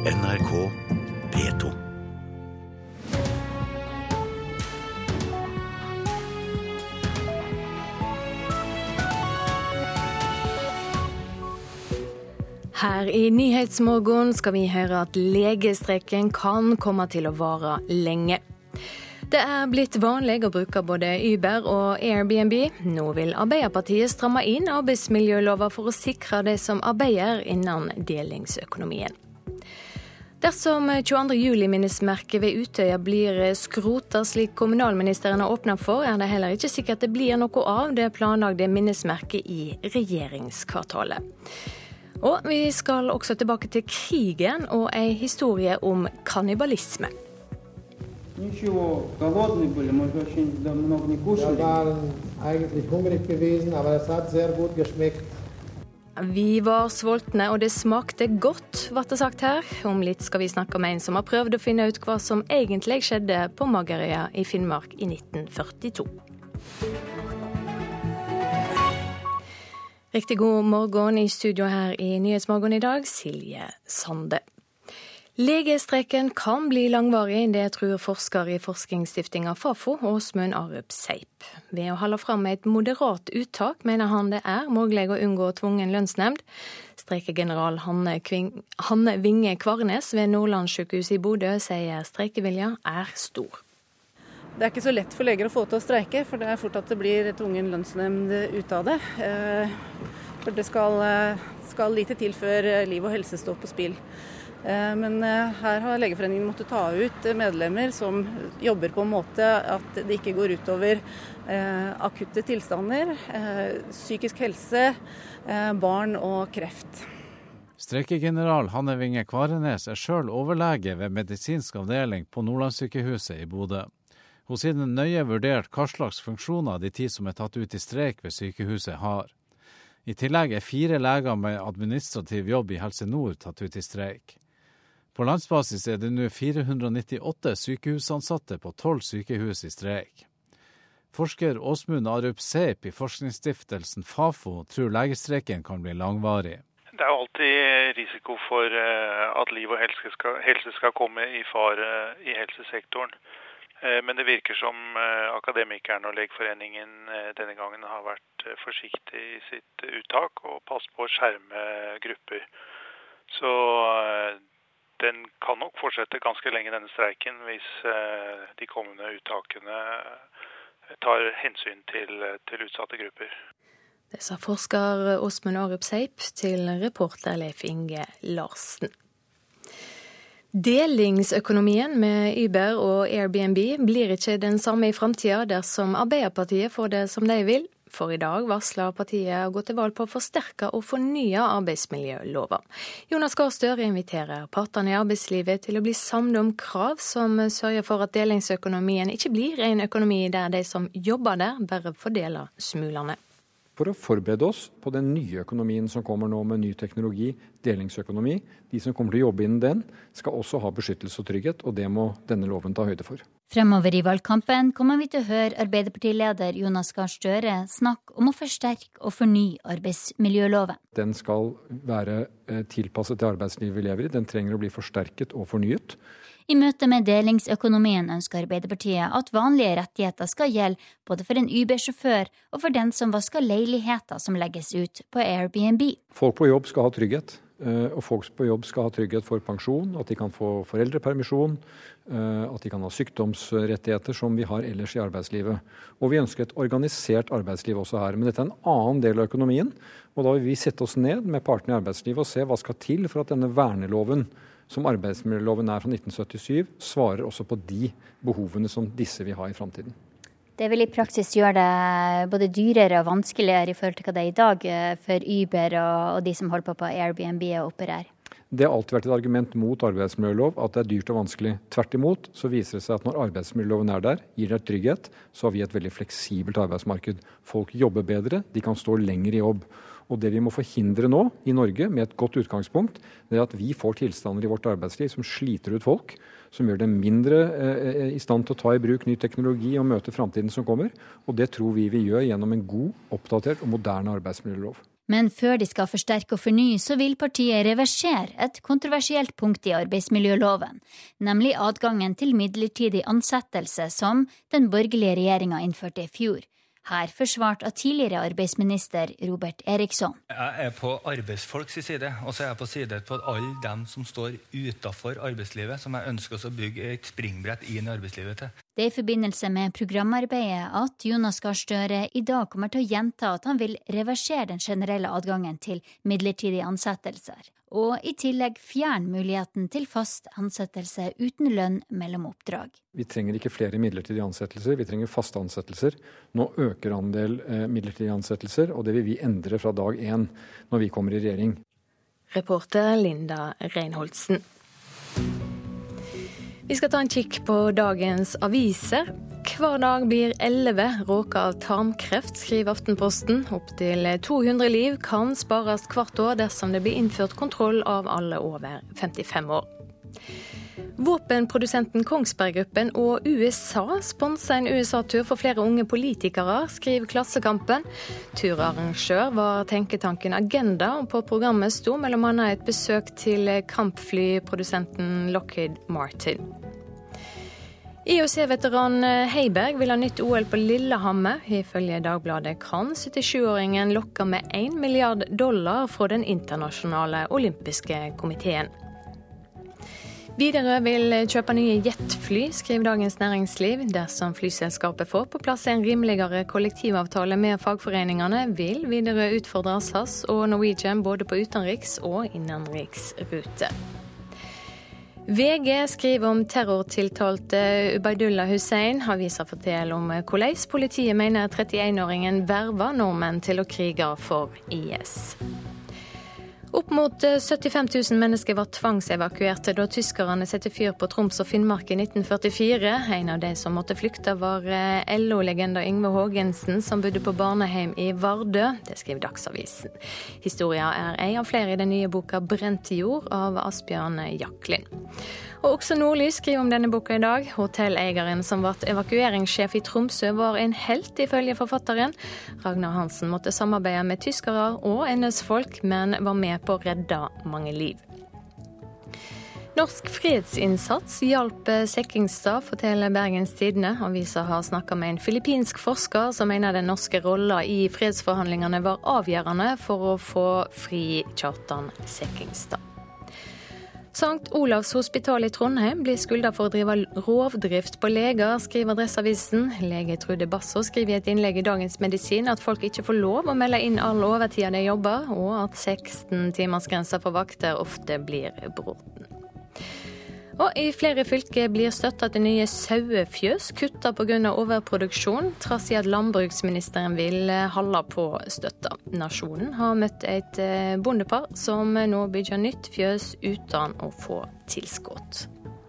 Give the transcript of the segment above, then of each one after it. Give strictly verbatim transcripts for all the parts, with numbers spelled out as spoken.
N R K P to. Her i Nyhetsmorgen skal vi høre at legestreiken kan komme til å vare lenge. Det er blitt vanlig å bruke både Uber og Airbnb. Nå vil Arbeiderpartiet stramme inn arbeidsmiljøloven for å sikre de som arbeider innen delingsøkonomien. Dersom tjueandre juli-minnesmerket ved Utøya blir skrotet slik kommunalministeren har åpnet for, er det heller ikke sikkert det blir noe av det planlagte minnesmerket i regjeringskvartalet. Og vi skal også tilbake til krigen og en historie om kannibalisme. Ничего, голодные были, может, очень много не кушали. Wir waren eigentlich hungrig gewesen, aber es hat sehr gut geschmeckt. Vi var sultne, og det smakte godt, ble det sagt her. Om litt skal vi snakke med en som har prøvd å finne ut hva som egentlig skjedde på Magerøya i Finnmark i nitten førtito. Riktig god morgen i studio her i Nyhetsmorgen i dag, Silje Sande. Legestreiken kan bli langvarig, det tror forsker i forskningsstiftinga Fafo, Åsmund Arup Seip. Ved å holde fram med et moderat uttak, mener han det er mulig å unngå tvungen lønnsnemnd. Streikegeneral Hanne, Kving, Hanne Vinge Kvarnes ved Nordlandssykehuset i Bodø sier streikevilja er stor. Det er ikke så lett for leger å få til å streike, for det er fort at det blir tvungen lønnsnemnd ut av det. For det skal, skal lite til før liv og helse står på spill. Men her har Legeforeningen måttet ta ut medlemmer som jobber på en måte at det ikke går utover akutte tilstander, psykisk helse, barn og kreft. Streikegeneral Hanne Vinge Kvarnes er selv overlege ved medisinsk avdeling på Nordlandssykehuset i Bodø. Hun sier den nøye vurdert hva slags funksjoner de ti som er tatt ut i streik ved sykehuset har. I tillegg er fire leger med administrativ jobb i Helse Nord tatt ut i streik. På landsbasis er det nå fire hundre nittiåtte sykehusansatte på tolv sykehus i streik. Forsker Åsmund Arup Seip i forskningsstiftelsen Fafo tror legestreiken kan bli langvarig. Det er jo alltid risiko for at liv og helse skal, helse skal komme i fare i helsesektoren. Men det virker som akademikerne og Legeforeningen denne gangen har vært forsiktig i sitt uttak og passet på å skjerme grupper. Så den kan nok fortsette ganske lenge denne streiken hvis de kommende uttakene tar hensyn til, til utsatte grupper. Det sa forsker Åsmund Arup Seip til reporter Leif Inge Larsen. Delingsøkonomien med Uber og Airbnb blir ikke den samme i fremtiden dersom Arbeiderpartiet får det som de vil. For i dag varsler partiet å gå til valg på å forsterke og fornye arbeidsmiljøloven. Jonas Gahr Støre inviterer partene i arbeidslivet til å bli samlet om krav som sørger for at delingsøkonomien ikke blir en økonomi der de som jobber der bare fordeler smulene. For å forberede oss på den nye økonomien som kommer nå med ny teknologi, delingsøkonomi. De som kommer til å jobbe innen den, skal også ha beskyttelse og trygghet, og det må denne loven ta høyde for. Fremover i valgkampen kommer vi til å høre Arbeiderpartileder Jonas Gahr Støre snakke om å forsterke og fornye arbeidsmiljøloven. Den skal være tilpasset til arbeidslivet vi lever i. Den trenger å bli forsterket og fornyet. I møte med delingsøkonomien ønsker Arbeiderpartiet at vanlige rettigheter skal gjelde både for en Uber-sjåfør og for den som vasker leiligheter som legges ut på Airbnb. Folk på jobb skal ha trygghet, og folk på jobb skal ha trygghet for pensjon, at de kan få foreldrepermisjon, at de kan ha sykdomsrettigheter som vi har ellers i arbeidslivet. Og vi ønsker et organisert arbeidsliv også her, men dette er en annen del av økonomien, og da vil vi sette oss ned med partene i arbeidslivet og se hva skal til for at denne verneloven som arbeidsmiljøloven er fra nitten syttisju, svarer også på de behovene som disse vil ha i fremtiden. Det vil i praksis gjøre det både dyrere og vanskeligere i forhold til hva det er i dag for Uber og de som holder på på Airbnb og opererer. Det har alltid vært et argument mot arbeidsmiljølov at det er dyrt og vanskelig. Tvert imot så viser det seg at når arbeidsmiljøloven er der, gir det trygghet, så har vi et veldig fleksibelt arbeidsmarked. Folk jobber bedre, de kan stå lenger i jobb. Og det vi må forhindre nå i Norge med et godt utgangspunkt, det er at vi får tilstander i vårt arbeidsliv som sliter ut folk, som gjør det mindre eh, i stand til å ta i bruk ny teknologi og møte fremtiden som kommer. Og det tror vi vi gjør gjennom en god, oppdatert og moderne arbeidsmiljølov. Men før de skal forsterke og forny, så vil partiet reversere et kontroversielt punkt i arbeidsmiljøloven, nemlig adgangen til midlertidig ansettelse som den borgerlige regjeringa innførte i fjor. Her forsvart av tidligere arbeidsminister Robert Eriksson. Jeg er på arbeidsfolks side, og så er jeg på side på alle dem som står utenfor arbeidslivet, som jeg ønsker å bygge et springbrett inn i arbeidslivet til. Det er i forbindelse med programarbeidet at Jonas Gahr Støre i dag kommer til å gjenta at han vil reversere den generelle adgangen til midlertidige ansettelser, og i tillegg fjerne muligheten til fast ansettelse uten lønn mellom oppdrag. Vi trenger ikke flere midlertidige ansettelser, vi trenger faste ansettelser. Nå øker andel eh, midlertidige ansettelser, og det vil vi endre fra dag én når vi kommer i regjering. Reporter Linda Reinholdsen. Vi skal ta en kikk på dagens aviser. Hver dag blir elleve råka av tarmkreft, skriver Aftenposten. Opptil to hundre liv kan spares hvert år dersom det blir innført kontroll av alle over femtifem år. Våpenprodusenten Kongsberg Gruppen og U S A sponser en U S A-tur for flere unge politikere, skriver Klassekampen. Turarrangør var tenketanken Agenda, og på programmet sto mellom annet et besøk til kampflyprodusenten Lockheed Martin. I O C-veteran Heiberg vil ha nytt O L på Lillehammer. Ifølge Dagbladet kan syttisjuåringen lokke med en milliard dollar fra den internasjonale olympiske komiteen. Widerøe vil kjøpe nye jetfly, skriver Dagens Næringsliv. Dersom flyselskapet får på plass en rimeligere kollektivavtale med fagforeningene, vil Widerøe utfordre S A S og Norwegian både på utenriks- og innenriksrute. V G skriver om terrortiltalte Ubaydullah Hussein. Avisa forteller om hvordan politiet mener trettienåringen verva nordmenn til å krige for I S. Opp mot syttifem tusen mennesker var tvangsevakuerte da tyskerne sette fyr på Troms og Finnmark i nitten førtifire. En av de som måtte flykte var L O-legenda Yngve Hågensen, som bodde på barneheim i Vardø. Det skriver Dagsavisen. Historien er en av flere i den nye boka Brent jord av Asbjørn Jaklin. Og også Nordlys skriver om denne boka i dag. Hotelleieren som ble evakueringssjef i Tromsø var en helt ifølge forfatteren. Ragnar Hansen måtte samarbeide med tyskere og N S-folk, men var med på å redde mange liv. Norsk fredsinnsats hjalp Sekkingstad, forteller Bergens Tidende. Avisa har snakket med en filippinsk forsker som mener den norske rollen i fredsforhandlingene var avgjørende for å få fri Kjartan Sekkingstad. Sankt Olavs hospital i Trondheim blir skyldet for å drive rovdrift på leger, skriver Adresseavisen. Lege Trude Basso skriver i et innlegg i Dagens Medisin at folk ikke får lov å melde inn all overtida de jobber, og at seksten timersgrensa for vakter ofte blir brutt. Og i flere fylker blir støtta til nye sauefjøs kutta på grunn av overproduksjon, trass i at landbruksministeren vil holde på støtta. Nasjonen har møtt et bondepar som nå bygger nytt fjøs uten å få tilskudd.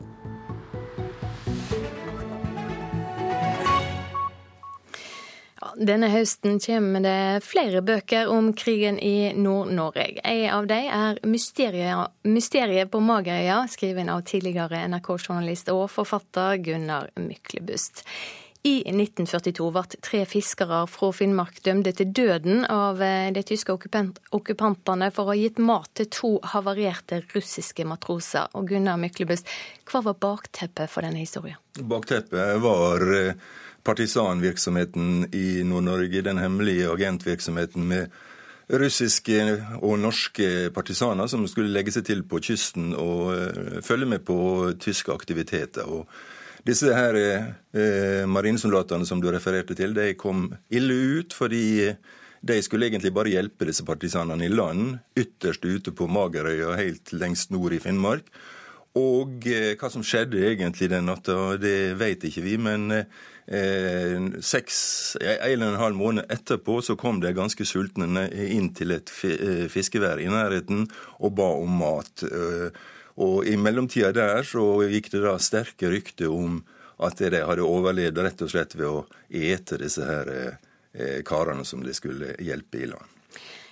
Denne høsten kommer det flere bøker om krigen i Nord-Norge. En av dem er Mysteriet, Mysteriet på Magerøya, skriven av tidligere N R K-journalist og forfatter Gunnar Myklebust. I nitten førtito ble tre fiskere fra Finnmark dømte til døden av de tyske okkupantene for å ha gitt mat til to havarerte russiske matroser. Og Gunnar Myklebust, hva var bakteppet for denne historien? Bakteppet var partisanvirksomheten i Nord-Norge, den hemmelige agentvirksomheten med russiske og norske partisaner som skulle legge seg til på kysten og følge med på tyske aktiviteter. Og disse her eh, marinesoldatene som du refererte til, de kom ille ut fordi de skulle egentlig bare hjelpe disse partisanene i land, ytterst ute på Magerøya, helt lengst nord i Finnmark. Og eh, hva som skjedde egentlig den natta, det vet ikke vi, men eh, seks, en eller en halv måned etterpå så kom det ganske sultne inn til et fiskevær i nærheten og ba om mat. Og i mellomtida der så gikk det da sterke rykter om at de hadde overlevd rett og slett ved å ete disse her eh, karene som de skulle hjelpe i land.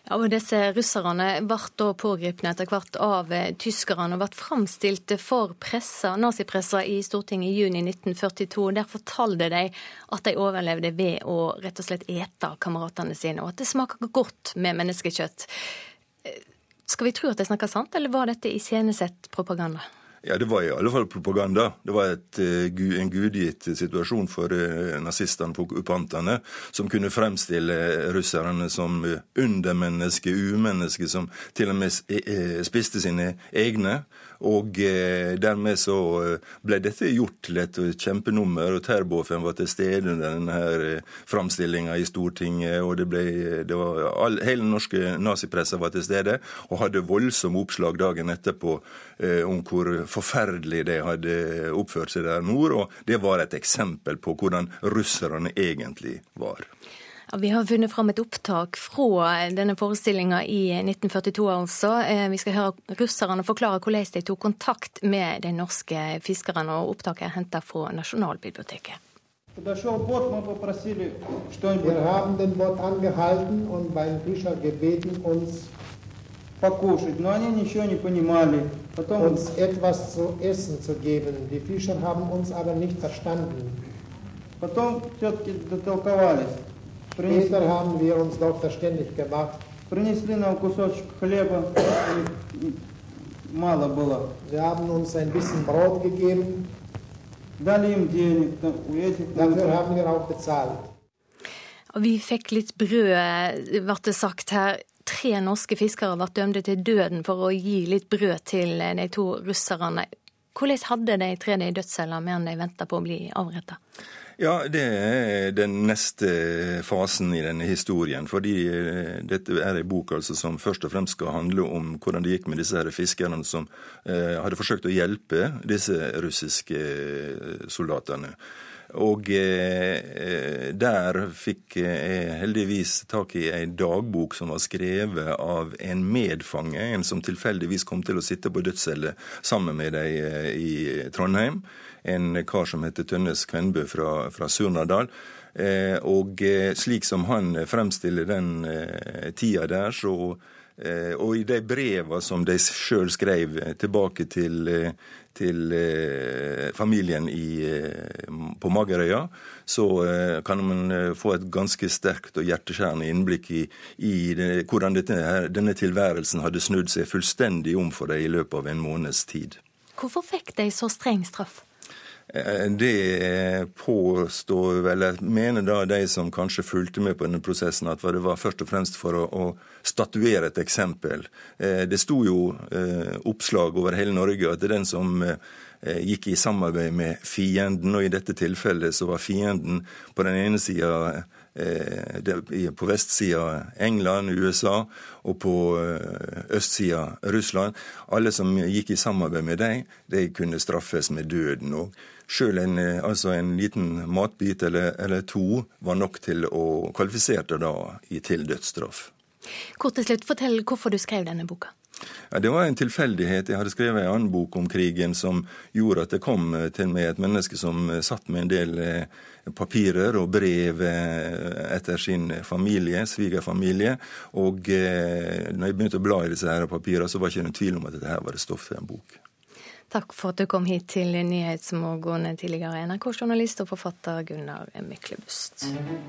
Ja, og disse russerne ble da pågripne etter hvert av tyskerne og ble framstilt for pressa, nazipressa i Stortinget i juni nitten førtito. Der fortalte de at de overlevde ved å rett og slett ete kameratene sine, og at det smaker godt med menneskekjøtt. Skal vi tro at de snakker sant, eller var dette iscenesett propaganda? Ja, det var i alle fall propaganda. Det var et, en gudgitt situasjon for nazistene, for okkupantene, som kunne fremstille russerne som undermenneske, umenneske, som til og med spiste sine egne. Og dermed så ble dette gjort til et kjempenummer, og Terboven var til stede under denne fremstillingen i Stortinget, og det ble, det var, all, hele den norske nazipressen var til stede, og hadde voldsom oppslag dagen etterpå eh, om hvor forferdelig de hadde oppført seg der nord, og det var et eksempel på hvordan russerne egentlig var. Ja, vi har funnet fram et opptak fra denne forestillingen i nitten førtito, altså. Vi skal høre russerne forklare hvordan de tok kontakt med de norske fiskerne, og opptaket er hentet fra Nasjonalbiblioteket. Wir haben den Bot angehalten und beim Fischer gebeten, uns покушать, но они ничего не понимали. Потом uns etwas zu essen zu geben. Die Fischer haben uns aber nicht verstanden. Потом все-таки дотолковались. Später haben wir uns doch verständig gemacht. Принесли нам кусочек хлеба, мало было. Wir haben uns ein bisschen Brot gegeben. Дали им денег, у этих. Dafür haben wir auch bezahlt. Vi fikk litt brød, ble det sagt her. Tre norske fiskere ble dømte til døden for å gi litt brød til de to russerne. Hvordan hadde de tre det i dødsceller mens de ventet på å bli avrettet? Ja, det er den neste fasen i denne historien, fordi dette er en bok altså, som først og fremst skal handle om hvordan det gikk med disse her fiskerne som eh, hadde forsøkt å hjelpe disse russiske soldatene. Og eh, der fikk jeg heldigvis tak i en dagbok som var skrevet av en medfange, en som tilfeldigvis kom til å sitte på dødscelle sammen med deg i Trondheim, en kar som heter Tønnes Kvenbø fra, fra Surnadal. Eh, og slik som han fremstiller den eh, tida der, så eh, og i de brevene som de selv skrev tilbake til eh, til eh, familien i, eh, på Magerøya, så eh, kan man eh, få et ganske sterkt og hjerteskjærende innblikk i, i det, hvordan dette, her, denne tilværelsen hadde snudd seg fullstendig om for dem i løpet av en måneds tid. Hvorfor fikk de så streng straff? Det påstår vel, jeg mener da de som kanskje fulgte med på denne prosessen, at det var først og fremst for å, å statuere et eksempel. Det sto jo oppslag over hele Norge at det er den som gikk i samarbeid med fienden, og i dette tilfellet så var fienden på den ene siden på vestsida England, U S A, og på østsida Russland. Alle som gikk i samarbeid med dem, de kunne straffes med døden. Og selv en, altså en liten matbit eller, eller to var nok til å kvalifisere da i til dødsstraff. Kort til slutt, fortell hvorfor du skrev denne boka. Ja, det var en tilfeldighet. Jeg hadde skrevet en annen bok om krigen som gjorde at det kom til meg et menneske som satt med en del papirer og brev etter sin familie, svigerfamilie. Og når jeg begynte å bla i disse her papirene, så var det ikke noen tvil om at dette her var det stoff til en bok. Takk for at du kom hit til Nyhetsmorgen, tidligere N R K-journalist og forfatter Gunnar Myklebust.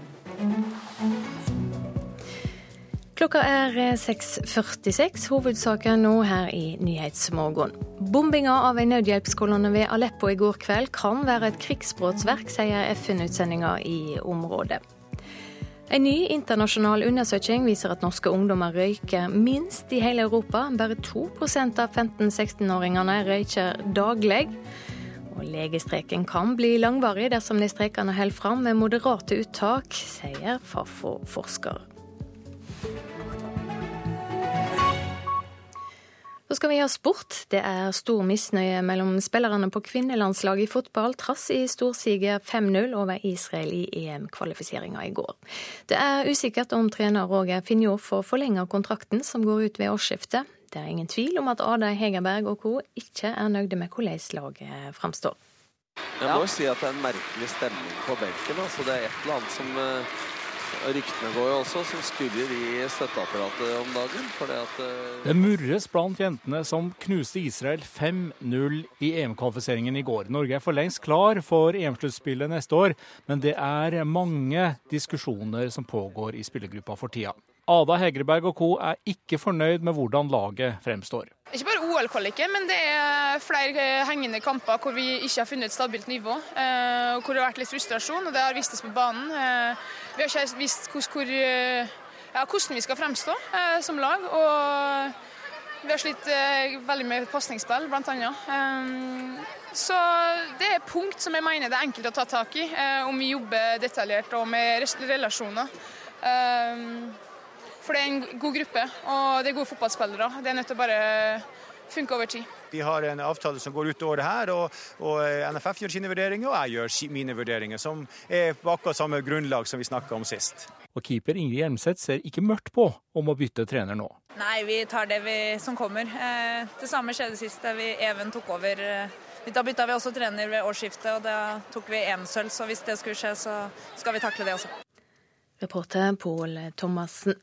Klokka er seks førtiseks, hovedsaken nå her i Nyhetsmorgen. Bombinga av en nødhjelpskolonne ved Aleppo i går kveld kan være et krigsbrottsverk, sier F N-utsendinger i området. En ny internasjonal undersøking viser at norske ungdommer røyker minst i hele Europa. Bare to prosent av femten-seksten-åringene røyker daglig. Og legestreiken kan bli langvarig dersom de streikene holder fram med moderate uttak, sier Fafo-forsker. Så skal vi ha sport. Det er stor misnøye mellom spillerne på kvinnelandslaget i fotball, trass i storsiger fem null over Israel i E M-kvalifiseringen i går. Det er usikkert om trener Roger Finjo får forlenget kontrakten som går ut ved årsskiftet. Det er ingen tvil om at Ada Hegerberg og co. ikke er nøgde med hvordan laget fremstår. Jeg må jo si at det er en merkelig stemning på benken. Altså det er et eller annet som ryktene går jo også som skurrer i støtteapparatet om dagen. Fordi at det murres blant jentene som knuste Israel fem null i E M-kvalifiseringen i går. Norge er for lengst klar for E M-sluttspillet neste år, men det er mange diskusjoner som pågår i spillergruppa for tida. Ada Hegreberg og co. er ikke fornøyd med hvordan laget fremstår. Ikke bare O L-kvaliken, men det er flere hengende kamper hvor vi ikke har funnet et stabilt nivå. Og hvor det har vært litt frustrasjon, og det har vist oss på banen. Vi har ikke visst hvor, ja, hvordan vi skal fremstå som lag, og vi har slitt veldig med pasningsspill, blant annet. Så det er punkt som jeg mener det er enkelt å ta tak i, om vi jobber detaljert og med relasjoner. For det er en god gruppe, og det er gode fotballspillere. Det er nødt til å bare funke over tid. Vi har en avtale som går ut over det her, og, og N F F gjør sine vurderinger, og jeg gjør mine vurderinger, som er på akkurat samme grunnlag som vi snakket om sist. Og keeper Ingrid Hjelmseth ser ikke mørkt på om å bytte trener nå. Nei, vi tar det vi, som kommer. Eh, det samme skjedde sist, da vi Even tok over. Da bytta vi også trener ved årsskiftet, og da tok vi E M-sølv, så hvis det skulle skje, så skal vi takle det også. Reporter Pål Thomassen.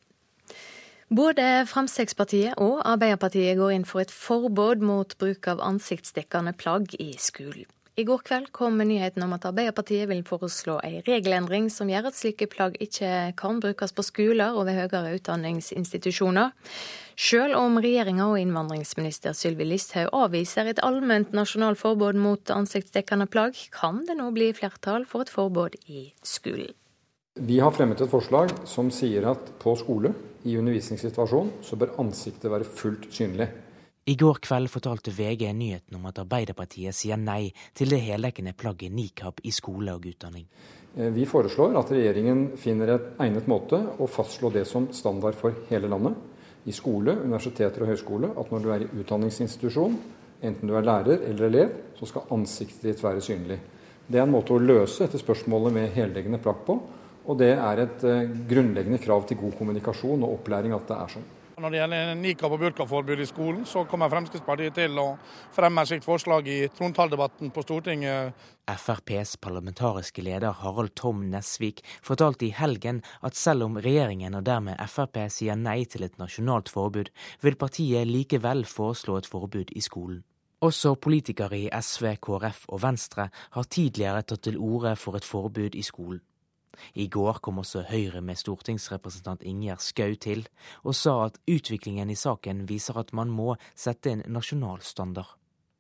Både Fremskrittspartiet og Arbeiderpartiet går inn for et forbud mot bruk av ansiktsdekkende plagg i skolen. I går kveld kom nyheten om at Arbeiderpartiet vil foreslå en regelendring som gjør at slike plagg ikke kan brukes på skoler og ved høyere utdanningsinstitusjoner. Selv om regjeringa og innvandringsminister Sylvi Listhaug avviser et allment nasjonalt forbud mot ansiktsdekkende plagg, kan det nå bli flertall for et forbud i skolen. Vi har fremmet et forslag som sier at på skole, i undervisningssituasjon, så bør ansiktet være fullt synlig. I går kveld fortalte V G nyheten om at Arbeiderpartiet sier nei til det heldekkende plagget nikab i skole og utdanning. Vi foreslår at regjeringen finner et egnet måte å fastslå det som standard for hele landet. I skole, universiteter og høyskole, at når du er i utdanningsinstitusjon, enten du er lærer eller elev, så skal ansiktet ditt være synlig. Det er en måte å løse dette spørsmålet med heldekkende plagg på. Og det er et uh, grunnleggende krav til god kommunikasjon og opplæring at det er sånn. Når det gjelder nikab- og burkaforbud i skolen, så kommer Fremskrittspartiet til å fremme sitt forslag i trontaledebatten på Stortinget. F R P's parlamentariske leder Harald Tom Nesvik fortalte i helgen at selv om regjeringen og dermed F R P sier nei til et nasjonalt forbud, vil partiet likevel foreslå et forbud i skolen. Også politikere i S V, K R F og Venstre har tidligere tatt til orde for et forbud i skolen. I går kom også Høyre med stortingsrepresentant Ingjerd Schou til, og sa at utviklingen i saken viser at man må sette en nasjonal standard.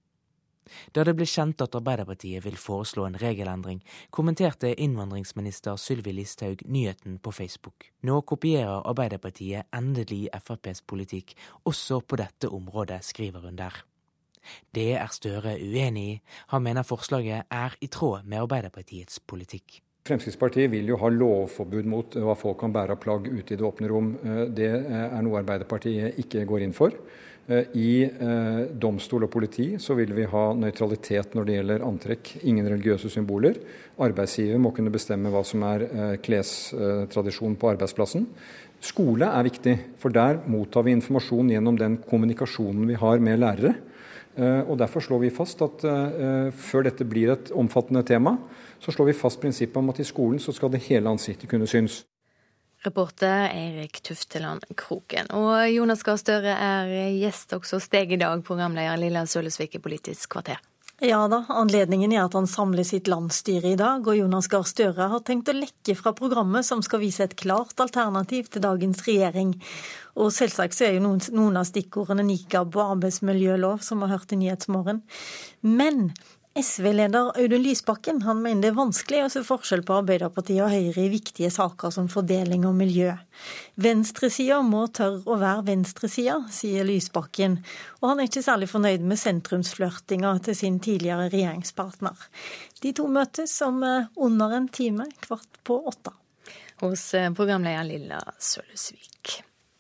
Da det ble kjent at Arbeiderpartiet vil foreslå en regelendring, kommenterte innvandringsminister Sylvi Listhaug nyheten på Facebook. Nå kopierer Arbeiderpartiet endelig F R P's politikk, også på dette området, skriver hun der. Det er Støre uenig i. Han mener forslaget er i tråd med Arbeiderpartiets politikk. Fremskrittspartiet vil jo ha lovforbud mot hva folk kan bære av plagg ute i det åpne rom. Det er noe Arbeiderpartiet ikke går inn for. I domstol og politi så vil vi ha nøytralitet når det gjelder antrekk, ingen religiøse symboler. Arbeidsgiver må kunne bestemme hva som er klestradisjon på arbeidsplassen. Skole er viktig, for der mottar vi informasjon gjennom den kommunikasjonen vi har med lærere. Og derfor slår vi fast at før dette blir et omfattende tema, så slår vi fast prinsippet om at i skolen så skal det hele ansiktet kunne synes. Reporter Eirik Tufteland Kroken. Og Jonas Gahr Støre er gjest også hos deg i dag, programleder Lilla Sølesvik i Politisk kvarter. Ja da, anledningen er at han samler sitt landsstyre i dag, og Jonas Gahr Støre har tenkt å lekke fra programmet som skal vise et klart alternativ til dagens regjering. Og selvsagt så er jo noen, noen av stikkordene nikab og arbeidsmiljølov, som har hørt i Nyhetsmorgen. Men S V-leder Audun Lysbakken han mener det er vanskelig å se forskjell på Arbeiderpartiet og Høyre i viktige saker som fordeling og miljø. Venstresiden må tørre å være venstresiden, sier Lysbakken, og han er ikke særlig fornøyd med sentrumsflørtinga til sin tidligere regjeringspartner. De to møtes om under en time, kvart på åtte. Hos programleder Lilla Sølesvik.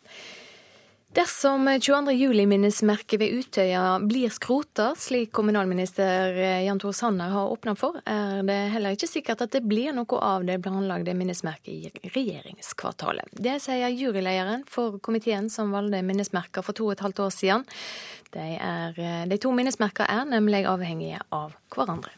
Dersom tjueandre juli-minnesmerket ved Utøya blir skrota, slik kommunalminister Jan Tore Sanner har åpnet for, er det heller ikke sikkert at det blir noe av det planlagte minnesmerket i regjeringskvartalet. Det sier jurylederen for komiteen som valgte minnesmerker for to og et halvt år siden. De, er, de to minnesmerkene er nemlig avhengige av hverandre.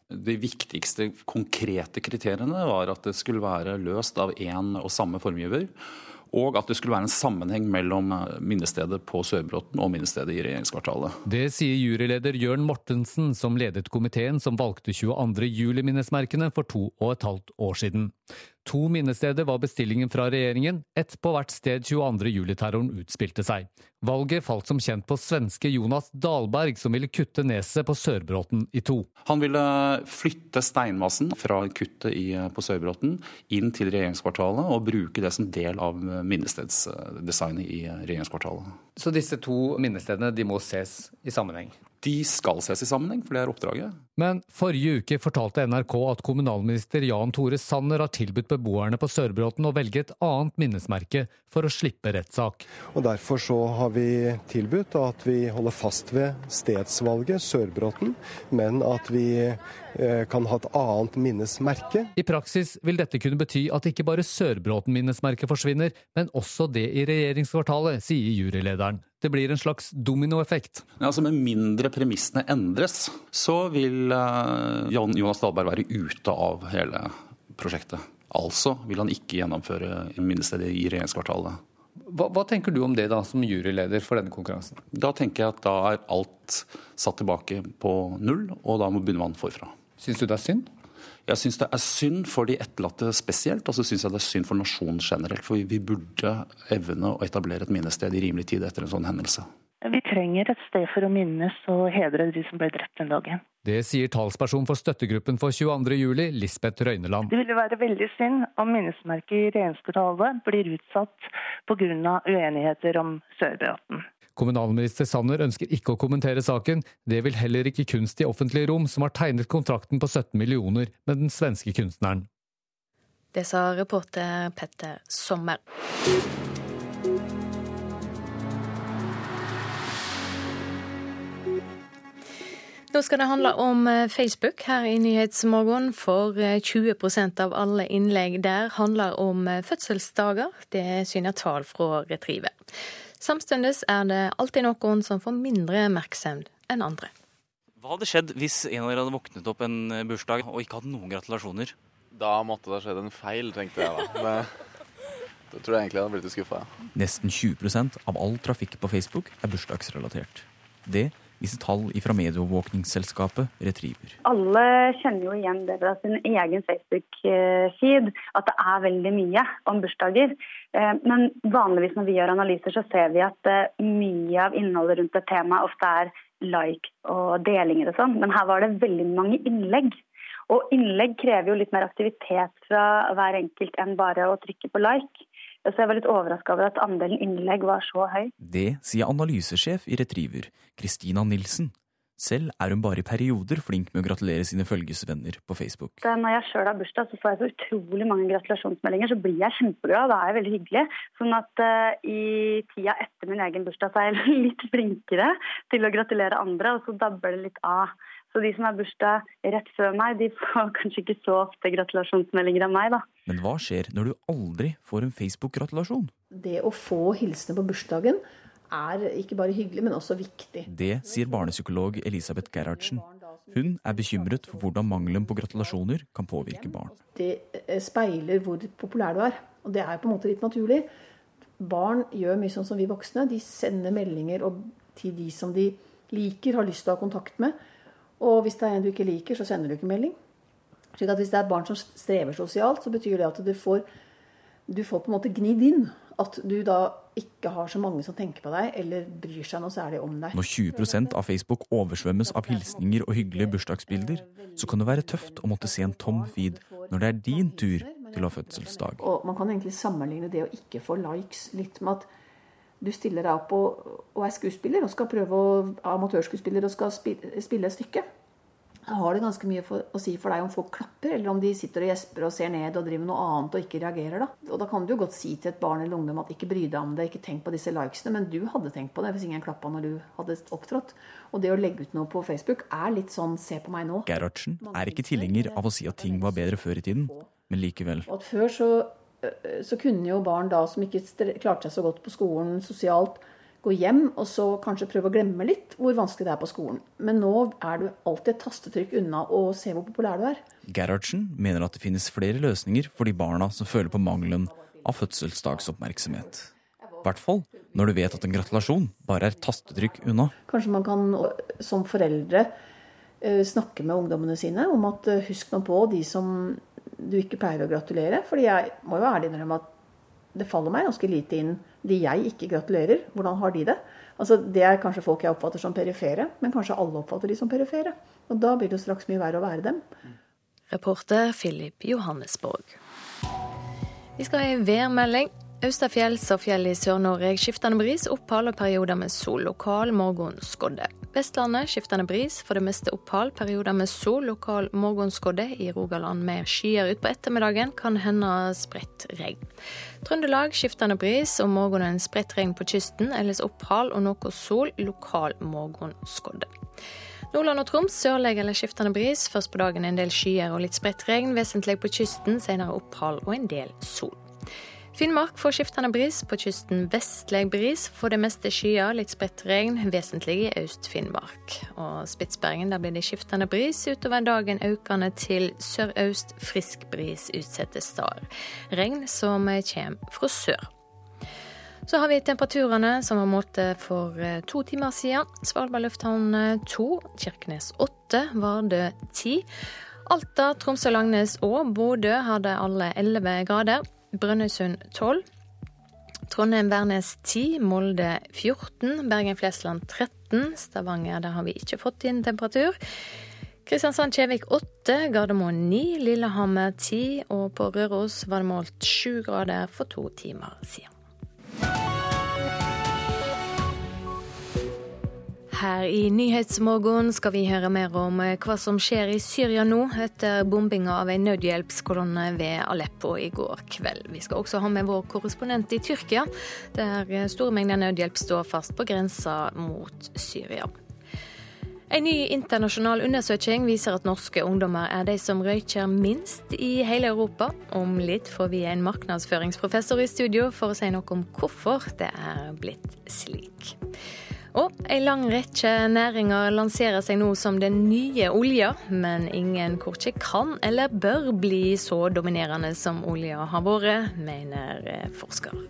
De viktigste konkrete kriteriene var at det skulle være løst av en og samme formgiver, og at det skulle være en sammenheng mellom minnestedet på Sørbråten og minnestedet i regjeringskvartalet. Det sier juryleder Jørn Mortensen, som ledet komiteen som valgte tjueandre juli-minnesmerkene for to og et halvt år siden. To minnesteder var bestillingen fra regjeringen, ett på hvert sted tjueandre juli-terroren utspilte seg. Valget falt som kjent på svenske Jonas Dahlberg, som ville kutte neset på Sørbråten i to. Han ville flytte steinmassen fra kuttet i, på Sørbråten inn til regjeringskvartalet og bruke det som del av minnestedsdesignet i regjeringskvartalet. Så disse to minnestedene de må ses i sammenheng? De skal ses i sammenheng, for det er oppdraget. Men forrige uke fortalte N R K at kommunalminister Jan Tore Sanner har tilbudt beboerne på Sørbråten å velge et annet minnesmerke for å slippe rettssak. Og derfor så har vi tilbudt at vi holder fast ved stedsvalget Sørbråten, men at vi eh, kan ha et annet minnesmerke. I praksis vil dette kunne bety at ikke bare Sørbråten-minnesmerket forsvinner, men også det i regjeringskvartalet, sier jurylederen. Det blir en slags dominoeffekt. Ja, altså med mindre premissene endres, så vil uh, Jonas Dahlberg være ute av hele prosjektet. Altså vil han ikke gjennomføre minnestedet i regjeringskvartalet. Hva, hva tenker du om det da, som juryleder for denne konkurransen? Da tenker jeg at da er alt satt tilbake på null, og da må begynne man forfra. Syns du det er synd? Jeg syns det er synd for de etterlatte spesielt, og så syns jeg det er synd for nasjonen generelt. For vi burde evne å etablere et minnested i rimelig tid etter en sånn hendelse. Vi trenger et sted for å minnes og hedre de som ble drept den dagen. Det sier talsperson for støttegruppen for tjueandre juli, Lisbeth Røyneland. Det ville være veldig synd om minnesmerket i regjeringskvartalet blir utsatt på grunn av uenigheter om Sørbråten. Kommunalminister Sanner ønsker ikke å kommentere saken. Det vil heller ikke Kunst i offentlig rom, som har tegnet kontrakten på sytten millioner med den svenske kunstneren. Det sa reporter Petter Sommer. Nå skal det handle om Facebook her i Nyhetsmorgen, for tjue prosent av alle innlegg der handler om fødselsdager. Det syner tall fra Retriever. Samtidig er det alltid noen som får mindre oppmerksomhet enn andre. Hva hadde skjedd hvis en av dere hadde våknet opp en bursdag og ikke hadde noen gratulasjoner? Da måtte det ha skjedd en feil, tenkte jeg da. Det, det tror jeg egentlig jeg hadde blitt skuffet. Ja. Nesten tjue prosent av all trafikk på Facebook er bursdagsrelatert. Det viser tall fra medieovervåkningsselskapet Retriever. Alle kjenner jo igjen det fra sin egen Facebook-feed, at det er veldig mye om bursdager. Men vanligvis når vi gjør analyser, så ser vi at mye av innholdet rundt et tema ofte er like og delinger og sånn. Men her var det veldig mange innlegg. Og innlegg krever jo litt mer aktivitet fra hver enkelt enn bare å trykke på like. Så jeg var litt overrasket over at andelen innlegg var så høy. Det sier analysesjef i Retriever, Kristina Nilsen. Selv er hun bare i perioder flink med å gratulere sine følgesvenner på Facebook. Når jeg selv har bursdag, så får jeg så utrolig mange gratulasjonsmeldinger, så blir jeg kjempeglad. Det er veldig hyggelig. Sånn at uh, i tida etter min egen bursdag, så er jeg litt flinkere til å gratulere andre, og så dabber det litt av. Så de som har bursdag rett før meg, de får kanskje ikke så ofte gratulasjonsmeldinger av meg, da. Men hva skjer når du aldri får en Facebook-gratulasjon? Det å få hilsene på bursdagen er ikke bare hyggelig, men også viktig. Det sier barnepsykolog Elisabeth Gerhardsen. Hun er bekymret for hvordan mangelen på gratulasjoner kan påvirke barn. Det speiler hvor populær du er, og det er på en måte litt naturlig. Barn gjør mye sånn som vi voksne. De sender meldinger til de som de liker, har lyst til å ha kontakt med. Og hvis det er en du ikke liker, så sender du ikke melding. Slik at hvis det er barn som strever sosialt, så betyr det at du får, du får på en måte gnidd inn. At du da ikke har så mange som tenker på deg, eller bryr seg noe særlig om deg. Når tjue prosent av Facebook oversvømmes av hilsninger og hyggelige bursdagsbilder, så kan det være tøft å måtte se en tom feed når det er din tur til å ha fødselsdag. Og man kan egentlig sammenligne det å ikke få likes litt med at du stiller deg opp og, og er skuespiller, og skal prøve å, amatørskuespiller, og skal spille, spille et stykke. Da har det ganske mye for, å si for deg om folk klapper, eller om de sitter og gjesper og ser ned og driver noe annet og ikke reagerer. Da. Og da kan du jo godt si til et barn eller ungdom at ikke bry deg om det, ikke tenk på disse likesene, men du hadde tenkt på det hvis ingen klappet når du hadde opptrådt. Og det å legge ut noe på Facebook er litt sånn, se på meg nå. Gerhardsen er ikke tilhenger av å si at ting var bedre før i tiden, men likevel. Og at før så så kunne jo barn da som ikke klarte seg så godt på skolen sosialt, gå hjem og så kanskje prøve å glemme litt hvor vanskelig det er på skolen. Men nå er du alltid et tastetrykk unna å se hvor populær du er. Gerhardsen mener at det finnes flere løsninger for de barna som føler på mangelen av fødselsdagsoppmerksomhet. I hvert fall når du vet at en gratulasjon bare er tastetrykk unna. Kanskje man kan som foreldre snakke med ungdommene sine om at husk nå på de som du ikke pleier å gratulere. Fordi jeg må jo ærlig innrømme at det faller meg ganske lite inn de jeg ikke gratulerer. Hvordan har de det? Altså, det er kanskje folk jeg oppfatter som perifere, men kanskje alle oppfatter de som perifere. Og da blir det straks mye verre å være dem. Reporter Philip Johannesborg. Vi skal ha en værmelding. Østafjells og fjell i Sør-Norge skiftende bris, opphold og perioder med sol, lokal morgenskodde. Vestlandet skiftende bris, for det meste opphold, perioder med sol, lokal morgenskodde. I Rogaland mer skyer ut på ettermiddagen, kan hende spredt regn. Trøndelag skiftende bris, om morgenen spredt regn på kysten, ellers opphold og noe sol, lokal morgenskodde. Nordland og Troms, sørlig eller skiftende bris, først på dagen en del skyer og litt spredt regn, vesentlig på kysten, senere opphold og en del sol. Finnmark får skiftende bris, på kysten vestlig bris, for det meste skyer, litt spredt regn, vesentlig i Øst-Finnmark. Og Spitsbergen, der blir det skiftende bris, utover dagen økende til sørøst, frisk bris utsette steder. Regn som kommer fra sør. Så har vi temperaturene som var målt for to timer siden. Svalbard lufthavn to, Kirkenes åtte, Vardø ti. Alta, Tromsø, Langnes og Bodø hadde alle elleve grader. Brønnøysund tolv, Trondheim-Værnes ti, Molde fjorten, Bergen-Flesland tretten, Stavanger, der har vi ikke fått inn temperatur. Kristiansand-Kjevik åtte, Gardermoen ni, Lillehammer ti, og på Røros var det målt sju grader for to timer siden. Her i Nyhetsmorgen skal vi høre mer om hva som skjer i Syria nå etter bombinga av en nødhjelpskolonne ved Aleppo i går kveld. Vi skal også ha med vår korrespondent i Tyrkia, der store mengder nødhjelp står fast på grensa mot Syria. En ny internasjonal undersøking viser at norske ungdommer er de som røyker minst i hele Europa. Om litt får vi en marknadsføringsprofessor i studio for å si noe om hvorfor det er blitt slik. Og en lang rekke næringer lanserer seg nå som den nye olja, men ingen korkje kan eller bør bli så dominerende som olja har vært, mener forskere.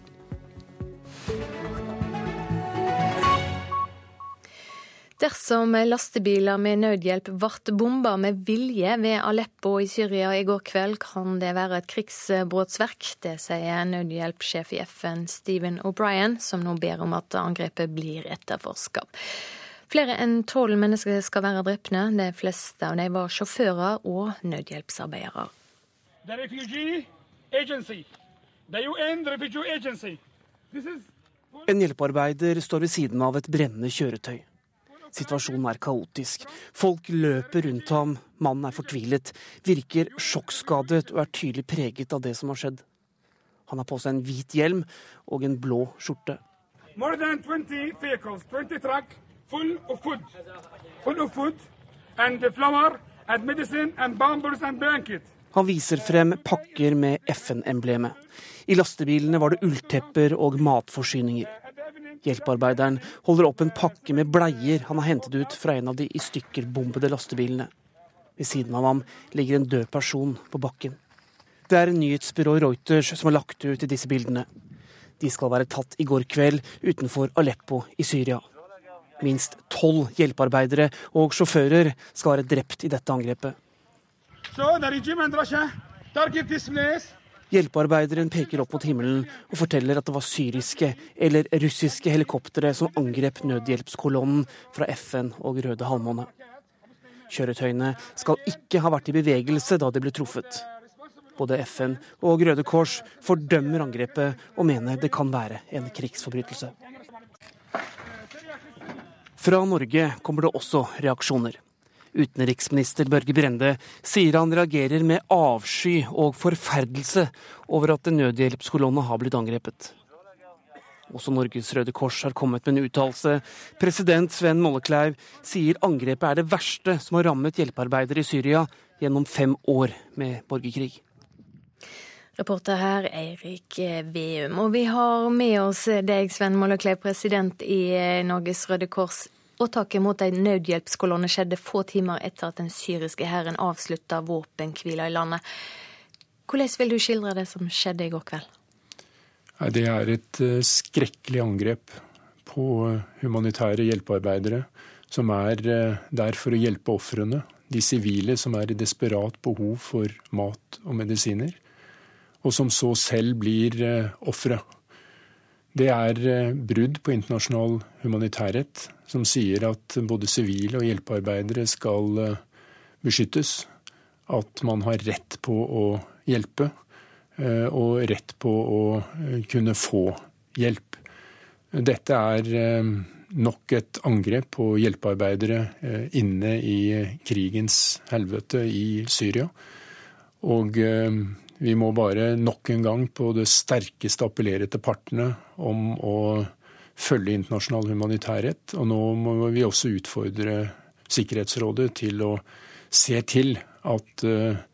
Dersom lastebiler med nødhjelp ble bomba med vilje ved Aleppo i Syria i går kveld, kan det være et krigsbrotsverk. Det sier nødhjelpssjef i F N Stephen O'Brien, som nå ber om at angrepet blir etterforsket. Flere enn tolv mennesker skal være drepne. De fleste av dem var sjåfører og nødhjelpsarbeidere. The refugee agency. The U N refugee agency. This is... En hjelpearbeider står ved siden av et brennende kjøretøy. Situasjonen er kaotisk. Folk løper rundt ham, mannen er fortvilet, virker sjokkskadet og er tydelig preget av det som har skjedd. Han har på seg en hvit hjelm og en blå skjorte. More than twenty vehicles, twenty trucks full of food. Full of food and flour and medicine and bombers and blankets. Han viser frem pakker med F N-emblemet. I lastebilene var det ulltepper og matforsyninger. Hjelpearbeideren holder opp en pakke med bleier han har hentet ut fra en av de i stykker bombede lastebilene. Ved siden av ham ligger en død person på bakken. Det er nyhetsbyrå Reuters som har lagt ut disse bildene. De skal være tatt i går kveld utenfor Aleppo i Syria. Minst tolv hjelpearbeidere og sjåfører skal være drept i dette angrepet. So the regime and Russia target this place. Hjelpearbeideren peker opp mot himmelen og forteller at det var syriske eller russiske helikoptere som angrep nødhjelpskolonnen fra F N og Røde Halvmåne. Kjøretøyene skal ikke ha vært i bevegelse da de ble truffet. Både F N og Røde Kors fordømmer angrepet og mener det kan være en krigsforbrytelse. Fra Norge kommer det også reaksjoner. Utenriksminister Børge Brende sier han reagerer med avsky og forferdelse over at en nødhjelpskolonne har blitt angrepet. Også Norges Røde Kors har kommet med en uttalelse. President Sven Mollekleiv sier angrepet er det verste som har rammet hjelpearbeidere i Syria gjennom fem år med borgerkrig. Reporter her, Eirik Veum. Og vi har med oss deg, Sven Mollekleiv, president i Norges Røde Kors. Åtaket mot en nødhjelpskolonne skjedde få timer etter at den syriske hæren avsluttet våpenhvila i landet. Hvordan vil du skildre det som skjedde i går kveld? Det er et skrekkelig angrep på humanitære hjelpearbeidere som er der for å hjelpe ofrene, de sivile som er i desperat behov for mat og medisiner, og som så selv blir ofre. Det er brudd på internasjonal humanitærrett, som sier at både sivile og hjelpearbeidere skal beskyttes, at man har rett på å hjelpe, og rett på å kunne få hjelp. Dette er nok et angrep på hjelpearbeidere inne i krigens helvete i Syria. Og vi må bare nok en gang på det sterkeste appellere til partene om å følge internasjonal humanitærrett. Og nå må vi også utfordre Sikkerhetsrådet til å se til at,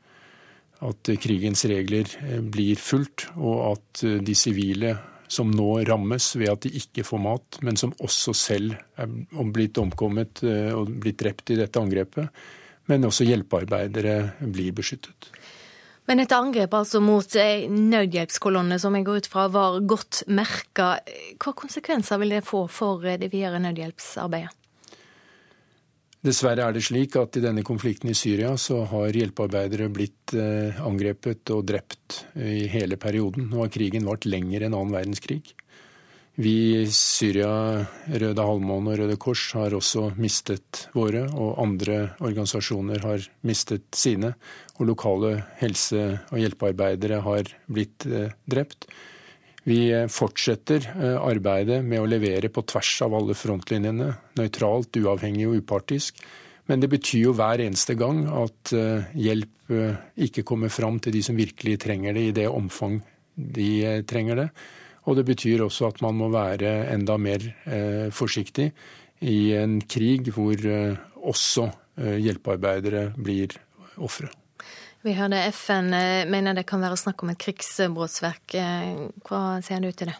at krigens regler blir fulgt, og at de sivile som nå rammes ved at de ikke får mat, men som også selv er blitt omkommet og blitt drept i dette angrepet, men også hjelpearbeidere blir beskyttet. Men et angrep altså mot en nødhjelpskolonne som jeg går ut fra var godt merket. Hva konsekvenser vil det få for det videre nødhjelpsarbeidet? Dessverre er det slik at i denne konflikten i Syria så har hjelpearbeidere blitt angrepet og drept i hele perioden. Nå har krigen vart lenger enn annen verdenskrig. Vi i Syria, Røde Halvmåne og Røde Kors har også mistet våre, og andre organisasjoner har mistet sine. Og lokale helse- og hjelpearbeidere har blitt drept. Vi fortsetter arbeidet med å levere på tvers av alle frontlinjene, nøytralt, uavhengig og upartisk. Men det betyr jo hver eneste gang at hjelp ikke kommer fram til de som virkelig trenger det, i det omfang de trenger det. Og det betyr også at man må være enda mer forsiktig i en krig hvor også hjelpearbeidere blir ofre. Vi hørte F N mener det kan være snakk om et krigsbrottsverk. Hva sier du til det?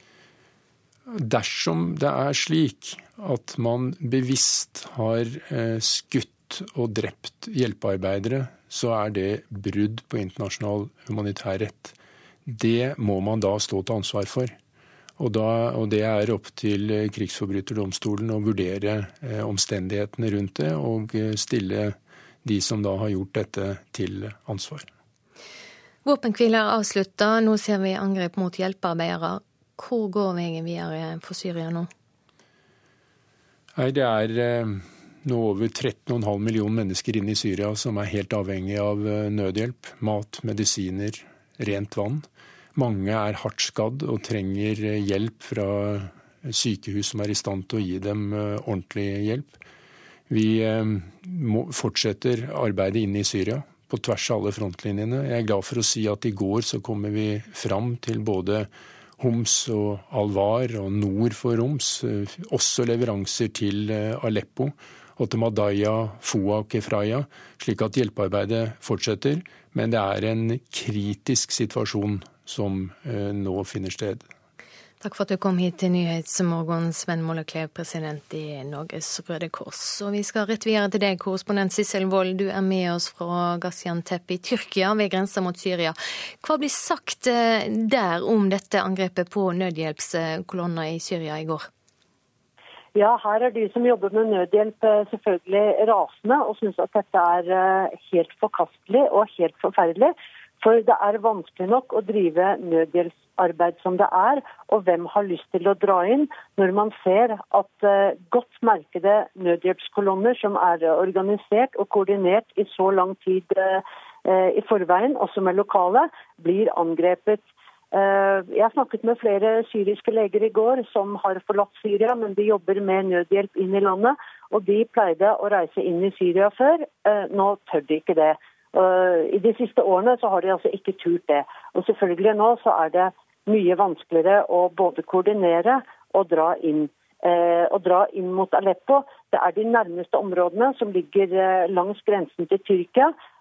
Dersom det er slik at man bevisst har skutt og drept hjelpearbeidere, så er det brudd på internasjonal humanitær rett. Det må man da stå til ansvar for. Og, da, og det er opp til krigsforbryterdomstolen å vurdere omstendighetene rundt det og stille de som da har gjort dette til ansvar. Våpenhvile er avsluttet. Nå ser vi angrep mot hjelpearbeidere. Hvor går veien videre for Syria nå? Nei, det er nå over tretten komma fem millioner mennesker inne i Syria som er helt avhengig av nødhjelp, mat, medisiner, rent vann. Mange er hardt skadd og trenger hjelp fra sykehus som er i stand til å gi dem ordentlig hjelp. Vi fortsetter arbeidet inne i Syria på tvers av alle frontlinjene. Jeg er glad for å si at i går så kommer vi fram til både Homs og Alvar og nord for Homs, også leveranser til Aleppo og til Madaya, Foa og Kefraya, slik at hjelpearbeidet fortsetter. Men det er en kritisk situasjon som nå finner sted. Takk for at du kom hit til Nyhetsmorgen, Sven Mollekleiv, president i Norges Røde Kors. Og vi skal rett videre til deg, korrespondent Sissel Wold. Du er med oss fra Gaziantep i Tyrkia, ved grensen mot Syria. Hva blir sagt der om dette angrepet på nødhjelpskolonner i Syria i går? Ja, her er de som jobber med nødhjelp selvfølgelig rasende og synes at dette er helt forkastelig og helt forferdelig. For det er vanskelig nok å drive nødhjelpsarbeid som det er, og hvem har lyst til å dra inn når man ser at uh, godt merkede nødhjelpskolonner som er organisert og koordinert i så lang tid uh, uh, i forveien, også med lokale, blir angrepet. Uh, jeg snakket med flere syriske leger i går som har forlatt Syria, men de jobber med nødhjelp inn i landet, og de pleide å reise inn i Syria før. Uh, nå tør de ikke det. Uh, I de siste årene så har de altså ikke turt det. Og selvfølgelig nå så er det mye vanskeligere å både koordinere og dra inn, uh, og dra inn mot Aleppo. Det er de nærmeste områdene som ligger uh, langs grensen til Tyrkia.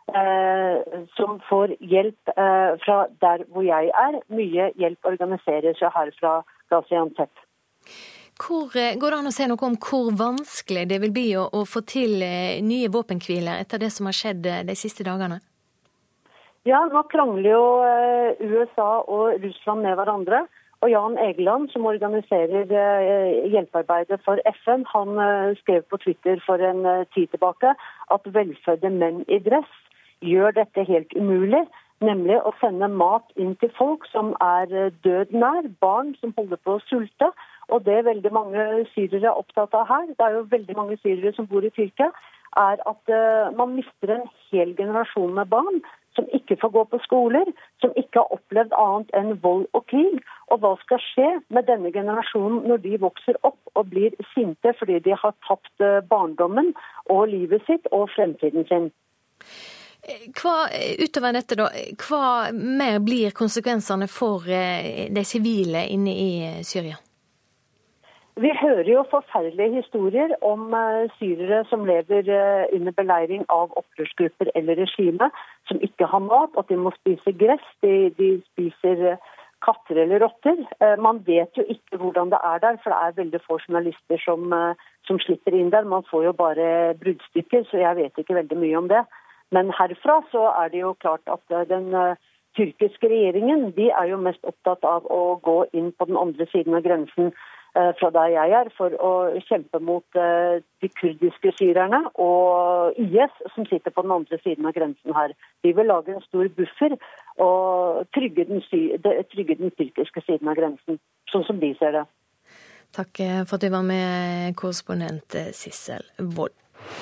eh, som får hjelp eh, fra der hvor jeg er. Mye hjelp organiseres her fra Gaziantep. Hvor, går det an å se noe om hvor vanskelig det vil bli å, å få til eh, nye våpenhviler etter det som har skjedd de siste dagene? Ja, nå krangler jo eh, U S A og Russland med hverandre. Og Jan Egeland, som organiserer eh, hjelpearbeidet for F N, han eh, skrev på Twitter for en eh, tid tilbake at velfødde menn i dress gjør dette helt umulig, nemlig å sende mat inn til folk som er eh, død nær, barn som holder på å sulte. Og det veldig mange syrere er opptatt av her, det er jo veldig mange syrere som bor i Tyrkia, er at uh, man mister en hel generasjon med barn som ikke får gå på skoler, som ikke har opplevd annet enn vold og krig. Og hva skal skje med denne generasjonen når de vokser opp og blir sinte fordi de har tapt uh, barndommen og livet sitt og fremtiden sin? Hva, utover dette da, hva mer blir konsekvensene for uh, de sivile inne i Syria? Vi hører jo forferdelige historier om uh, syrere som lever uh, under beleiring av opprørsgrupper eller regime, som ikke har mat, at de må spise gress, de, de spiser uh, katter eller rotter. Uh, man vet jo ikke hvordan det er der, for det er veldig få journalister som, uh, som slipper inn der. Man får jo bare bruddstykker, så jeg vet ikke veldig mye om det. Men herfra så er det jo klart at uh, den uh, tyrkiske regjeringen, de er jo mest opptatt av å gå inn på den andre siden av grensen fra der jeg er, for å kjempe mot uh, de kurdiske syrerne og I S, som sitter på den andre siden av grensen her. De vil lage en stor buffer og trygge den, sy- trygge den tyrkiske siden av grensen, sånn som de ser det. Takk for at du var med, korrespondent Sissel Wold.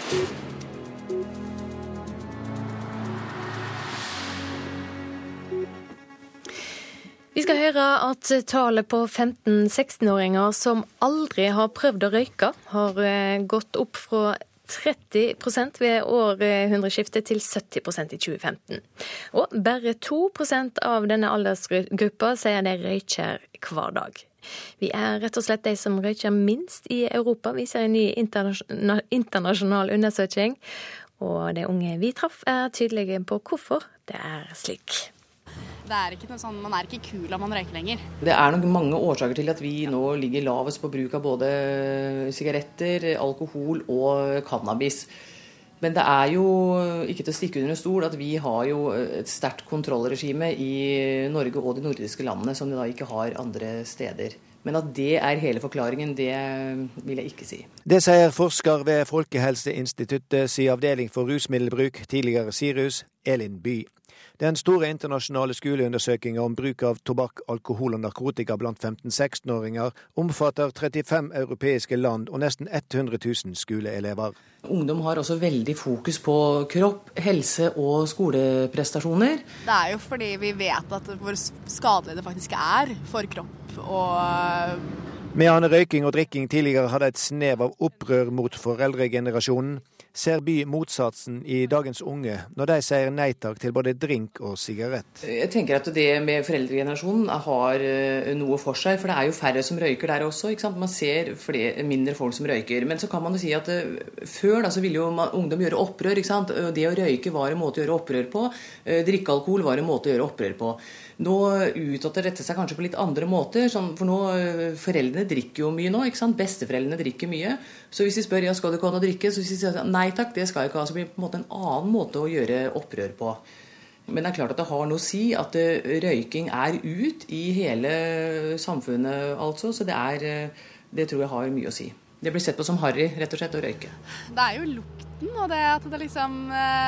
Vi skal høre at tallet på femten-seksten-åringer som aldri har prøvd å røyke, har gått opp fra tretti prosent ved århundreskiftet til sytti prosent i tjue femten. Og bare to prosent av denne aldersgruppa sier de røyker hver dag. Vi er rett og slett de som røyker minst i Europa, viser en ny interna- internasjonal undersøking. Og de unge vi traff er tydelige på hvorfor det er slik. Det er ikke noe sånn, Man er ikke kul om man røyker lenger. Det er nok mange årsaker til at vi nå ligger lavest på bruk av både sigaretter, alkohol og cannabis. Men det er jo ikke til å stikke under en stol at vi har jo et sterkt kontrollregime i Norge og de nordiske landene som vi da ikke har andre steder. Men at det er hele forklaringen, det vil jeg ikke si. Det sier forsker ved Folkehelseinstituttets avdeling for rusmiddelbruk, tidligere Sirus, Elin By. Den store internasjonale skoleundersøkingen om bruk av tobakk, alkohol og narkotika blant femten-seksten-åringer omfatter trettifem europeiske land og nesten hundre tusen skoleelever. Ungdom har også veldig fokus på kropp, helse og skoleprestasjoner. Det er jo fordi vi vet at hvor skadelig det faktisk er for kropp og... Medan røyking og drikking tidligere hadde et snev av opprør mot foreldregenerasjonen, ser By motsatsen i dagens unge når de sier nei takk til både drink og sigarett. Jeg tenker at det med foreldregenerasjonen har noe for seg, for det er jo færre som røyker der også. Ikke sant? Man ser flere, mindre folk som røyker. Men så kan man jo si at før da, så ville jo ungdom gjøre opprør. Ikke sant? Det å røyke var en måte å gjøre opprør på. Drikke alkohol var en måte å gjøre opprør på. Nå utåtter dette seg kanskje på litt andre måter, sånn, for nå foreldrene drikker jo mye nå, ikke sant? Besteforeldrene drikker mye. Så hvis de spør, ja, skal du ikke ha noe å drikke? Så hvis de sier, nei takk, det skal jeg ikke ha, så blir det på en måte en annen måte å gjøre opprør på. Men det er klart at det har noe å si at røyking er ut i hele samfunnet, altså, så det er, det tror jeg har mye å si. Det blir sett på som harry, rett og slett, å røyke. Det er jo lukten, og det at det liksom...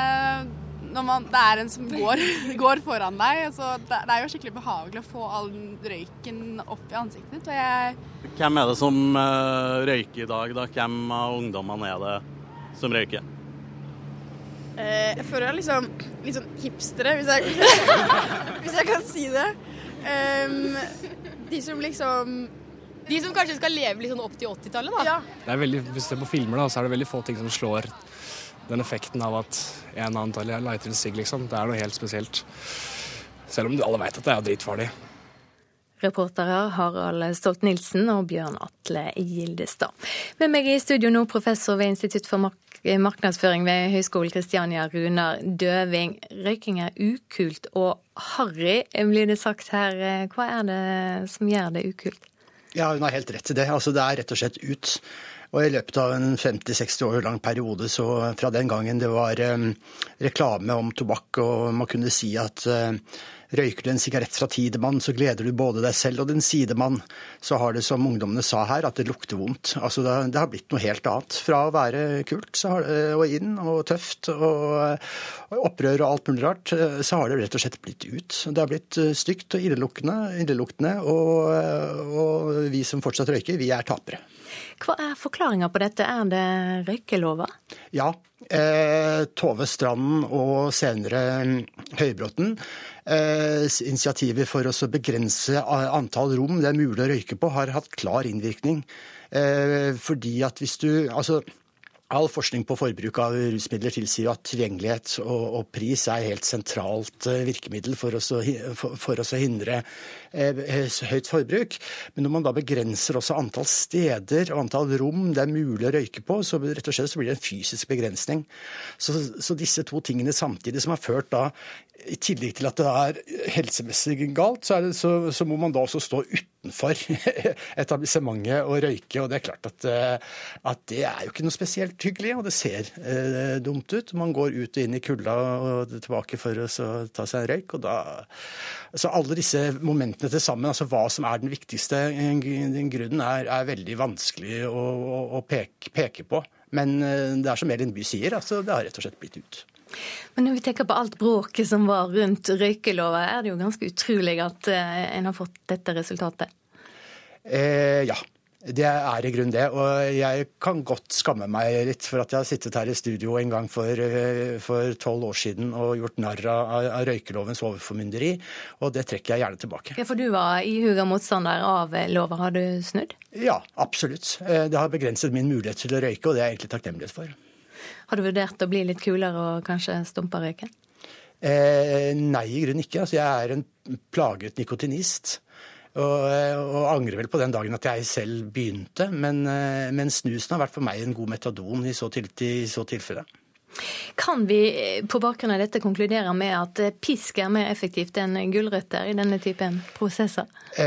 Når man, det er en som går, går foran deg, så det, det er jo skikkelig behagelig å få all røyken opp i ansiktet ditt. Og jeg... Hvem er det som uh, røyker i dag, da? Hvem av ungdommene er det som røyker? Uh, jeg føler jeg er liksom litt sånn hipstere, hvis jeg, hvis jeg kan si det. Um, de som liksom... De som kanskje skal leve litt sånn opp til åttitallet, da. Ja. Det er veldig, hvis du ser på filmer, da, så er det veldig få ting som slår den effekten av at en annen tar lighter en sigg, liksom. Det er noe helt spesielt. Selv om alle vet at det er dritfarlig. Reportere Harald Stolt-Nielsen og Bjørn Atle Gildestad. Med meg i studio nå professor ved Institutt for Mark- marknadsføring ved Høgskolen Kristiania, Runar Døving. Røyking er ukult og harry, blir det sagt her. Hva er det som gjør det ukult? Ja, hun har helt rett i det. Altså, det er rett og slett ut. Og i løpet av en femti seksti år lang periode, så fra den gangen det var um, reklame om tobakk, og man kunne si at uh, røyker du en sigarett fra Tidemann, så gleder du både deg selv og din sidemann. Så har det, som ungdommene sa her, at det lukter vondt. Altså det, det har blitt noe helt annet. Fra å være kult så har, og inn og tøft og, og opprør og alt mulig rart, så har det rett og slett blitt ut. Det har blitt stygt og illeluktende, illeluktende og, og vi som fortsatt røyker, vi er tapere. Hva er forklaringen på dette? Er det røykelova? Ja, eh, Tove Stranden og senere Høybråten. Eh, initiativet for å begrense antall rom det er mulig å røyke på, har hatt klar innvirkning. Eh, fordi at hvis du... altså All forskning på forbruk av rusmidler tilsier at tilgjengelighet og, og pris er helt sentralt virkemiddel for oss å, for, for oss å hindre eh, høyt forbruk. Men når man da begrenser også antall steder og antall rom det er mulig å røyke på, så rett og slett så blir det en fysisk begrensning. Så, så disse to tingene samtidig som har ført da, i tillegg til at det er helsemessig galt, så, er det, så, så må man da også stå utenfor etablissementet og røyke. Og det er klart at, at det er jo ikke noe spesielt hyggelig, og det ser eh, dumt ut. Man går ut og inn i kulda og tilbake for å ta seg en røyk. Og da, så alle disse momentene til sammen, altså hva som er den viktigste den grunnen, er, er veldig vanskelig å, å, å peke, peke på. Men det er som Elin By sier, altså det har rett og slett blitt ut. Men når vi tenker på alt bråket som var rundt røykelova, er det jo ganske utrolig at eh, en har fått dette resultatet. Eh, ja, det er i grunn det. Og jeg kan godt skamme meg litt for at jeg har sittet her i studio en gang for tolv år siden og gjort narr av, av røykelovens overformynderi, og det trekker jeg gjerne tilbake. Ja, for du var ihuga motstander av lova. Har du snudd? Ja, absolutt. Det har begrenset min mulighet til å røyke, og det er jeg egentlig takknemlighet for. Har du vurdert å bli litt kulere og kanskje stumpe røyken? Eh, nei, i grunnen ikke. Altså, jeg er en plaget nikotinist, og, og angrer vel på den dagen at jeg selv begynte, men, men snusen har vært for meg en god metadon i så, til, i så tilfelle. Kan vi på bakgrunn av dette konkludere med at pisk er mer effektivt enn gulrøtter i denne typen prosesser?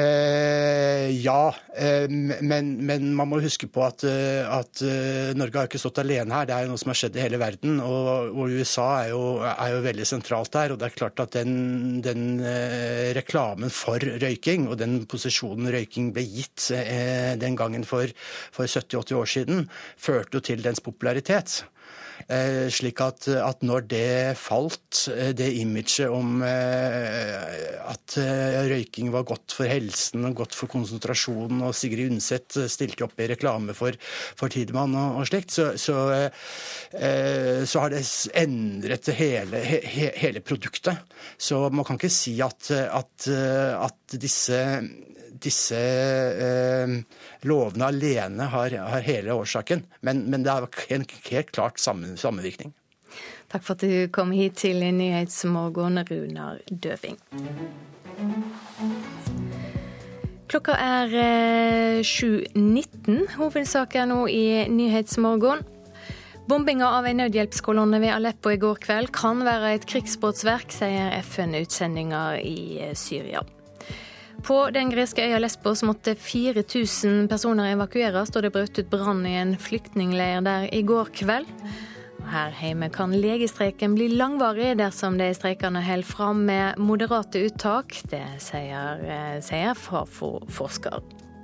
Eh, ja, eh, men, men man må huske på at, at Norge har ikke stått alene her. Det er jo noe som har skjedd i hele verden, og, og U S A er jo, er jo veldig sentralt der. Og det er klart at den, den eh, reklamen for røyking, og den posisjonen røyking ble gitt eh, den gangen for, for sytti åtti år siden, førte jo til dens popularitet. Eh, slik at, at når det falt, det imaget om eh, at eh, røyking var godt for helsen og godt for konsentrasjonen, og Sigrid Undset stilte opp i reklame for, for Tidemann og, og slikt, så, så, eh, så har det endret hele, he, hele produktet. Så man kan ikke si at, at, at disse disse eh, lovene alene har, har hele årsaken, men, men det er en helt klart sammen, sammenvirkning. Takk for at du kom hit til Nyhetsmorgen, Runar Døving. Klokka er eh, sju nitten. Hovedsaker nå i Nyhetsmorgen. Bombinga av en nødhjelpskolonne ved Aleppo i går kveld kan være et krigsbåtsverk, sier F N-utsendinger i Syria. På den greske øya Lesbos måtte fire tusen personer evakueres da det brøt ut brann i en flyktningleir der i går kveld. Her hjemme kan legestreiken bli langvarig dersom de streikende holder fram med moderate uttak. Det sier, sier Fafo-forsker.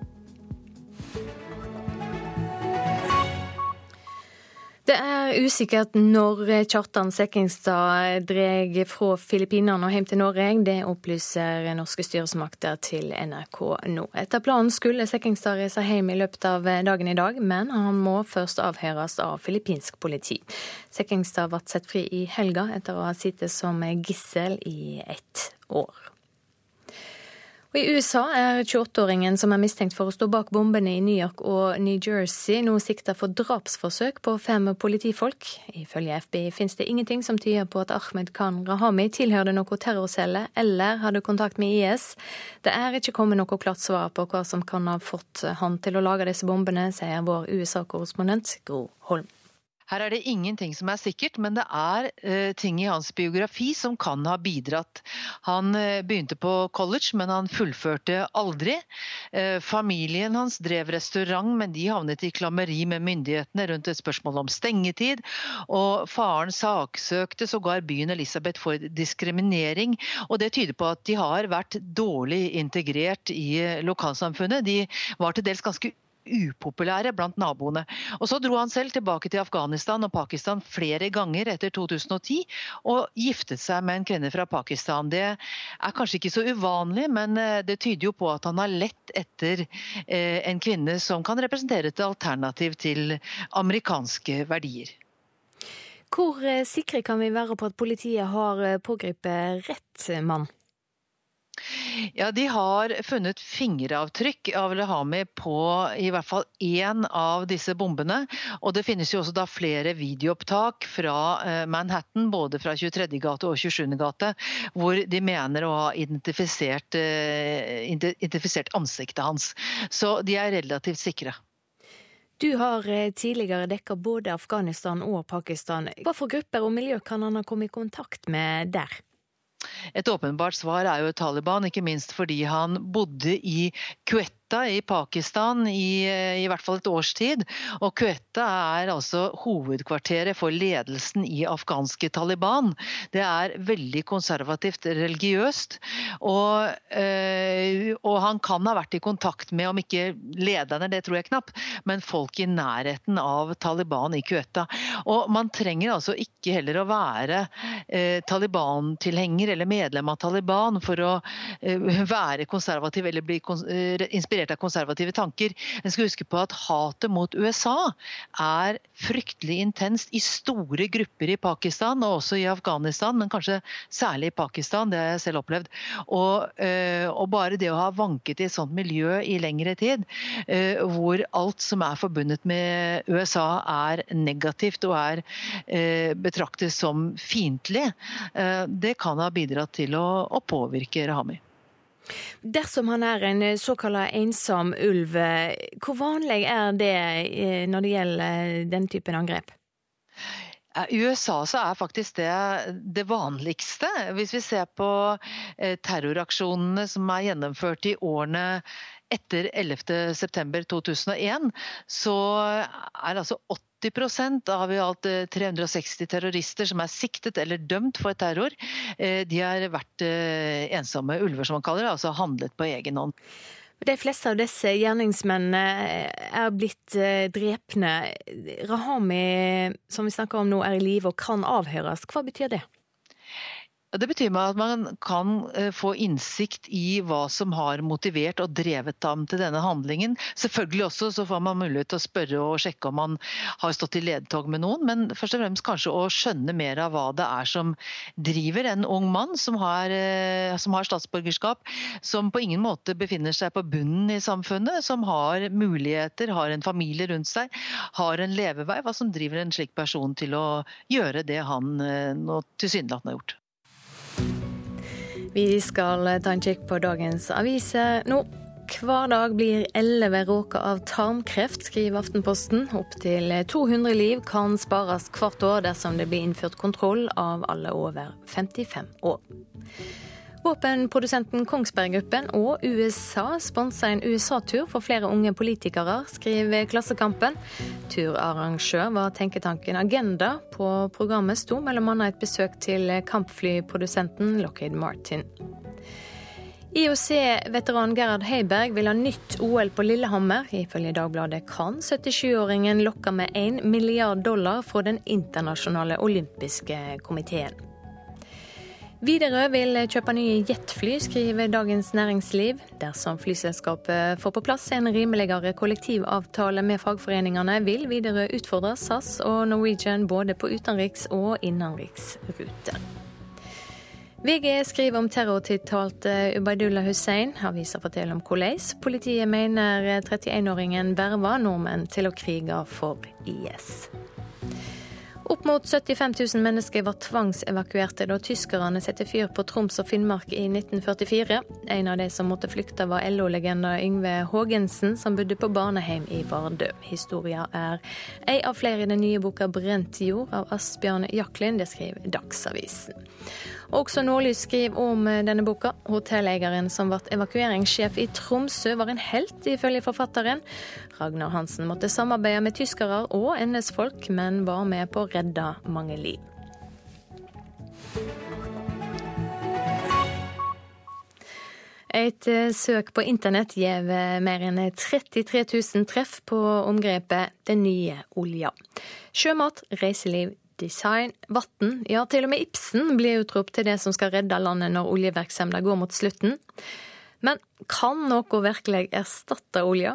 Det er usikkert når Kjartan Sekkingstad dreg fra Filippinene og hjem til Norge. Det opplyser norske styresmakter til N R K nå. Etter planen skulle Sekkingstad reise hjem i løpet av dagen i dag, men han må først avhøres av filippinsk politi. Sekkingstad ble sett fri i helga etter å ha sittet som gissel i ett år. Og I U S A er tjueåtte-åringen som er mistenkt for å stå bak bombene i New York og New Jersey nå siktet for drapsforsøk på fem politifolk. Ifølge F B I finnes det ingenting som tyder på at Ahmed Khan Rahami tilhørte noe terrorcelle eller hadde kontakt med I S. Det er ikke kommet noe klart svar på hva som kan ha fått han til å lage disse bombene, sier vår U S A-korrespondent Gro Holm. Her er det ingenting som er sikkert, men det er eh, ting i hans biografi som kan ha bidratt. Han eh, begynte på college, men han fullførte aldri. Eh, familien hans drev restaurant, men de havnet i klammeri med myndighetene rundt et spørsmål om stengetid. Og faren saksøkte sågar byen Elisabeth for diskriminering. Og det tyder på at de har vært dårlig integrert i lokalsamfunnet. De var til dels ganske upopulære blant naboene. Og så dro han selv tilbake til Afghanistan og Pakistan flere ganger etter to tusen og ti, og giftet seg med en kvinne fra Pakistan. Det er kanskje ikke så uvanlig, men det tyder jo på at han har lett etter en kvinne som kan representere et alternativ til amerikanske verdier. Hvor sikre kan vi være på at politiet har pågrepet rett mann? Ja, de har funnet fingeravtrykk av Rahami på i hvert fall en av disse bombene, og det finnes jo også da flere videoopptak fra Manhattan, både fra tjuetredje gate og tjuesjuende gate, hvor de mener å ha identifisert, identifisert ansiktet hans. Så de er relativt sikre. Du har tidligere dekket både Afghanistan og Pakistan. Hva for grupper og miljø kan han ha kommet i kontakt med der? Et åpenbart svar er jo Taliban, ikke minst fordi han bodde i Quetta i Pakistan i, i hvert fall et års tid. Og Quetta er altså hovedkvarteret for ledelsen i afghanske Taliban. Det er veldig konservativt religiøst, og, øh, og han kan ha vært i kontakt med, om ikke lederne, det tror jeg knapt, men folk i nærheten av Taliban i Quetta. Og man trenger altså ikke heller å være øh, Taliban-tilhenger eller medlem av Taliban for å øh, være konservativ eller bli kons- øh, inspirert av konservative tanker. En skal huske på at hatet mot U S A er fryktelig intenst i store grupper i Pakistan og også i Afghanistan, men kanskje særlig i Pakistan, det har jeg selv opplevd. Og, øh, og bare det å ha vanket i et sånt miljø i lengre tid, øh, hvor alt som er forbundet med U S A er negativt og er øh, betraktet som fiendtlig, øh, det kan ha bidratt til å, å påvirke Rahami. Dersom han er en såkalt ensom ulv, hvor vanlig er det når det gjelder den typen angrep? I U S A så er faktisk det det vanligste. Hvis vi ser på terroraksjonene som er gjennomført i årene etter ellevte september to tusen og en, så er altså åtti prosent av i alt tre hundre og seksti terrorister som er siktet eller dømt for terror. De har vært ensomme ulver, som man kaller det, altså handlet på egen hånd. De fleste av disse gjerningsmennene er blitt drepne. Rahami, som vi snakker om nå, er i live og kan avhøres. Hva betyr det? Det betyr at man kan få innsikt i hva som har motivert og drevet ham til denne handlingen. Selvfølgelig også så får man mulighet til å spørre og sjekke om man har stått i ledtog med noen, men først og fremst kanskje å skjønne mer av hva det er som driver en ung mann som har, som har statsborgerskap, som på ingen måte befinner seg på bunnen i samfunnet, som har muligheter, har en familie rundt seg, har en levevei, hva som driver en slik person til å gjøre det han nå tilsynelatende har gjort. Vi skal ta en kikk på dagens aviser nå. Hver dag blir elleve råka av tarmkreft, skriver Aftenposten. Opp til to hundre liv kan spares hvert år dersom det blir innført kontroll av alle over femtifem år. Våpenprodusenten Kongsberg Gruppen og U S A sponser en U S A-tur for flere unge politikere, skriver Klassekampen. Turarrangør var tenketanken Agenda. På programmet sto mellom annet et besøk til kampflyprodusenten Lockheed Martin. I O C-veteran Gerhard Heiberg vil ha nytt O L på Lillehammer. Ifølge Dagbladet kan syttisjuåringen lokke med en milliard dollar fra den internasjonale olympiske komiteen. Widerøe vil kjøpe nye jetfly, skriver Dagens Næringsliv. Dersom flyselskapet får på plass en rimeligere kollektivavtale med fagforeningene, vil Widerøe utfordre S A S og Norwegian både på utenriks- og innenriksruter. V G skriver om terrortiltalte Ubaydullah Hussein. Avisa forteller om hvordan politiet mener trettien-åringen verva nordmenn til å krige for I S. Opp mot syttifem tusen mennesker var tvangsevakuerte da tyskerne sette fyr på Troms og Finnmark i nitten førtifire. En av de som måtte flykte var L O-legenda Yngve Hågensen, som bodde på barneheim i Vardø. Historien er en av flere i den nye boka Brent jord av Asbjørn Jaklin, det skriver Dagsavisen. Også Nordlys skriver om denne boka. Hotelleieren som ble evakueringssjef i Tromsø var en helt ifølge forfatteren. Ragnar Hansen måtte samarbeide med tyskere og N S-folk, men var med på å redde mange liv. Et søk på internett gjev mer enn trettitre tusen treff på omgrepet den nye olja. Sjømat, reiseliv, design, vatten, ja til og med Ibsen blir utropt til det som skal redde landet når oljevirksomheten går mot slutten. Men kan noe virkelig erstatte olja,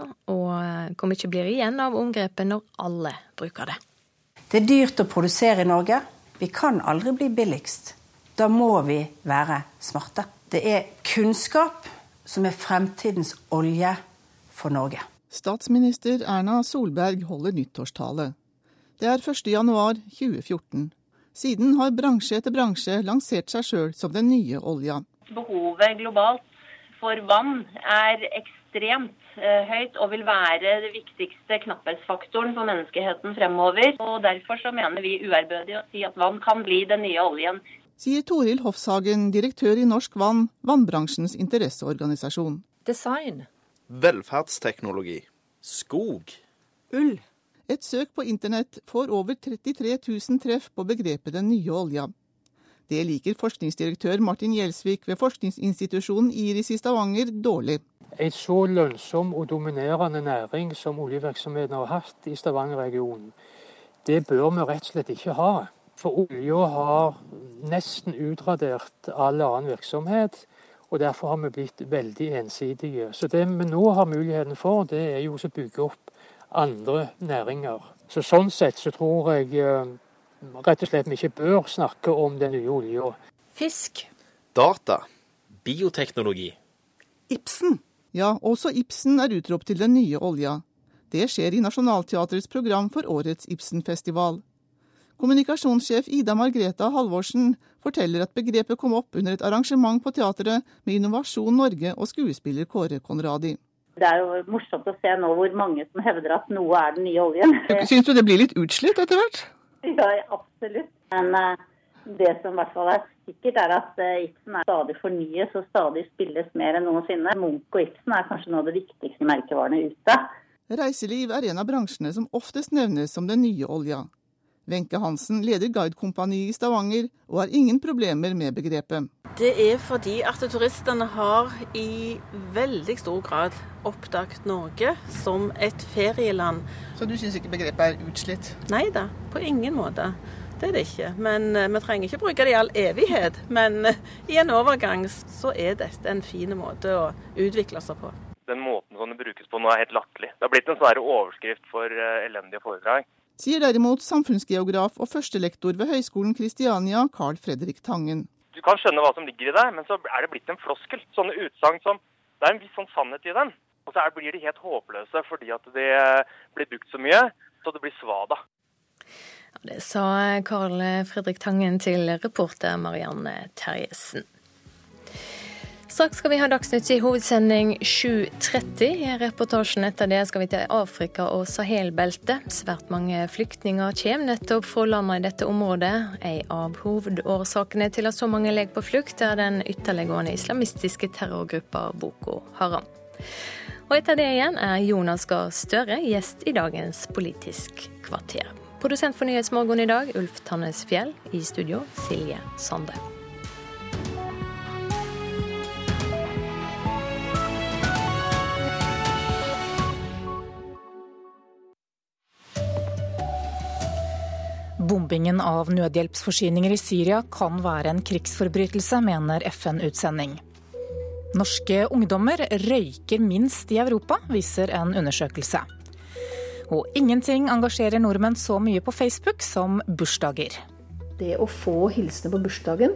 og hvor mye blir igjen av omgrepet når alle bruker det? Det er dyrt å produsere i Norge. Vi kan aldri bli billigst. Da må vi være smarte. Det er kunnskap som er fremtidens olje for Norge. Statsminister Erna Solberg holder nyttårstale. Det er første januar tjue fjorten. Siden har bransje etter bransje lansert seg selv som den nye olja. Behovet globalt for vann er ekstremt eh, høyt og vil være det viktigste knapphetsfaktoren for menneskeheten fremover. Og derfor så mener vi uærbødig å si at vann kan bli den nye oljen. Sier Toril Hofshagen, direktør i Norsk Vann, vannbransjens interesseorganisasjon. Design. Velferdsteknologi. Skog. Ull. Et søk på internett får over trettitre tusen treff på begrepet den nye olja. Det liker forskningsdirektør Martin Gjelsvik ved forskningsinstitusjonen Iris i Stavanger dårlig. En så lønnsom og dominerende næring som oljevirksomheten har hatt i Stavanger-regionen, det bør vi rett og slett ikke ha. For olja har nesten utradert all annen virksomhet, og derfor har vi blitt veldig ensidige. Så det vi nå har muligheten for, det er jo å bygge opp andre næringer. Så sånn sett så tror jeg eh, rett og slett vi ikke bør snakke om den nye olja. Fisk. Data. Bioteknologi. Ibsen. Ja, også Ibsen er utropt til den nye olja. Det skjer i Nationaltheatrets program for årets Ibsen-festival. Kommunikasjonssjef Ida Margreta Halvorsen forteller at begrepet kom opp under et arrangement på teatret med Innovasjon Norge og skuespiller Kåre Conradi. Det er jo morsomt å se nå hvor mange som hevder at noe er den nye oljen. Syns du det blir litt utslitt etter hvert? Ja, absolutt. Men uh, det som i hvert fall er sikkert er at uh, Ibsen er stadig fornyes og stadig spilles mer enn noensinne. Munch og Ibsen er kanskje noe av det viktigste merkevarene ute. Reiseliv er en av bransjene som oftest nevnes som den nye olja. Wenche Hansen leder Guidekompani i Stavanger og har ingen problemer med begrepet. Det er fordi at turistene har i veldig stor grad oppdaget Norge som et ferieland. Så du syns ikke begrepet er utslitt? Nei da, på ingen måte. Det er det ikke. Men uh, vi trenger ikke bruke det i all evighet. Men uh, i en overgang så er dette en fin måte å utvikle seg på. Den måten som det brukes på nå er helt latterlig. Det har blitt en sånn overskrift for uh, elendige foredrag. Sier derimot samfunnsgeograf og førstelektor ved Høgskolen Kristiania, Carl Fredrik Tangen. Du kan skjønne hva som ligger i det, men så er det blitt en floskel. Sånne utsagn som, det er en viss sånn sannhet i den. Og så er, blir de helt håpløse fordi at det blir brukt så mye, så det blir svada. Ja, det sa Carl Fredrik Tangen til reporter Marianne Terjesen. Straks skal vi ha Dagsnytt i hovedsending sju tretti. I reportasjen etter det skal vi til Afrika og Sahelbeltet. Svært mange flyktninger kommer nettopp fra landet i dette området. En av hovedårsakene til at så mange legger på flukt er den ytterliggående islamistiske terrorgruppa Boko Haram. Og etter det igjen er Jonas Gahr Støre gjest i dagens Politisk kvarter. Produsent for Nyhetsmorgen i dag, Ulf Tannes Fjell. I studio, Silje Sande. Bombingen av nødhjelpsforsyninger i Syria kan være en krigsforbrytelse, mener F N-utsending. Norske ungdommer røyker minst i Europa, viser en undersøkelse. Og ingenting engasjerer nordmenn så mye på Facebook som bursdager. Det å få hilsene på bursdagen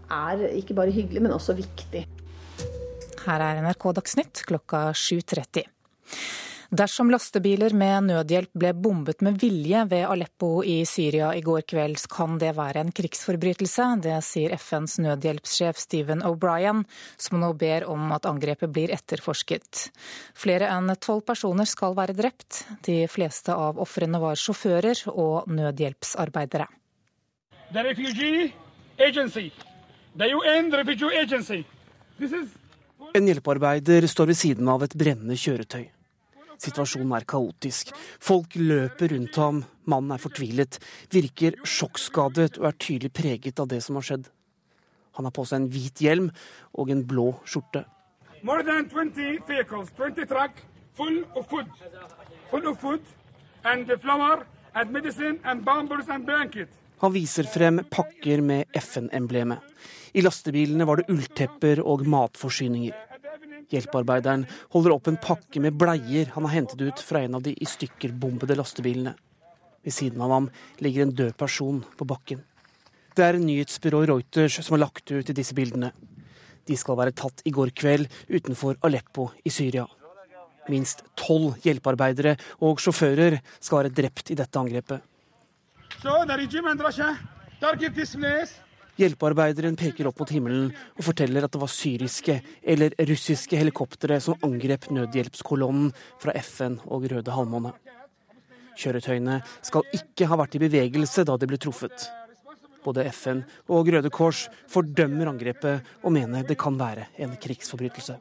er ikke bare hyggelig, men også viktig. Her er N R K Dagsnytt klokka sju tretti. Dersom lastebiler med nødhjelp ble bombet med vilje ved Aleppo i Syria i går kveld, kan det være en krigsforbrytelse. Det sier F N's nødhjelpssjef Stephen O'Brien, som nå ber om at angrepet blir etterforsket. Flere enn tolv personer skal være drept. De fleste av ofrene var sjåfører og nødhjelpsarbeidere. The refugee agency, the U N refugee agency. This is... En hjelpearbeider står ved siden av et brennende kjøretøy. Situasjonen er kaotisk. Folk løper rundt ham, mannen er fortvilet, virker sjokkskadet og er tydelig preget av det som har skjedd. Han har på seg en hvit hjelm og en blå skjorte. More than twenty vehicles, twenty trucks full of food, full of food and flour and medicine and bombers and blanket. Han viser frem pakker med F N-emblemet. I lastebilene var det ulltepper og matforsyninger. Hjelpearbeideren holder opp en pakke med bleier han har hentet ut fra en av de i stykker bombede lastebilene. Ved siden av ham ligger en død person på bakken. Det er nyhetsbyrå Reuters som har lagt ut disse bildene. De skal være tatt i går kveld utenfor Aleppo i Syria. Minst tolv hjelpearbeidere og sjåfører skal være drept i dette angrepet. So the regime and Russia target this place. Hjelpearbeideren peker opp mot himmelen og forteller at det var syriske eller russiske helikoptere som angrep nødhjelpskolonnen fra F N og Røde Halvmåne. Kjøretøyene skal ikke ha vært i bevegelse da de ble truffet. Både F N og Røde Kors fordømmer angrepet og mener det kan være en krigsforbrytelse.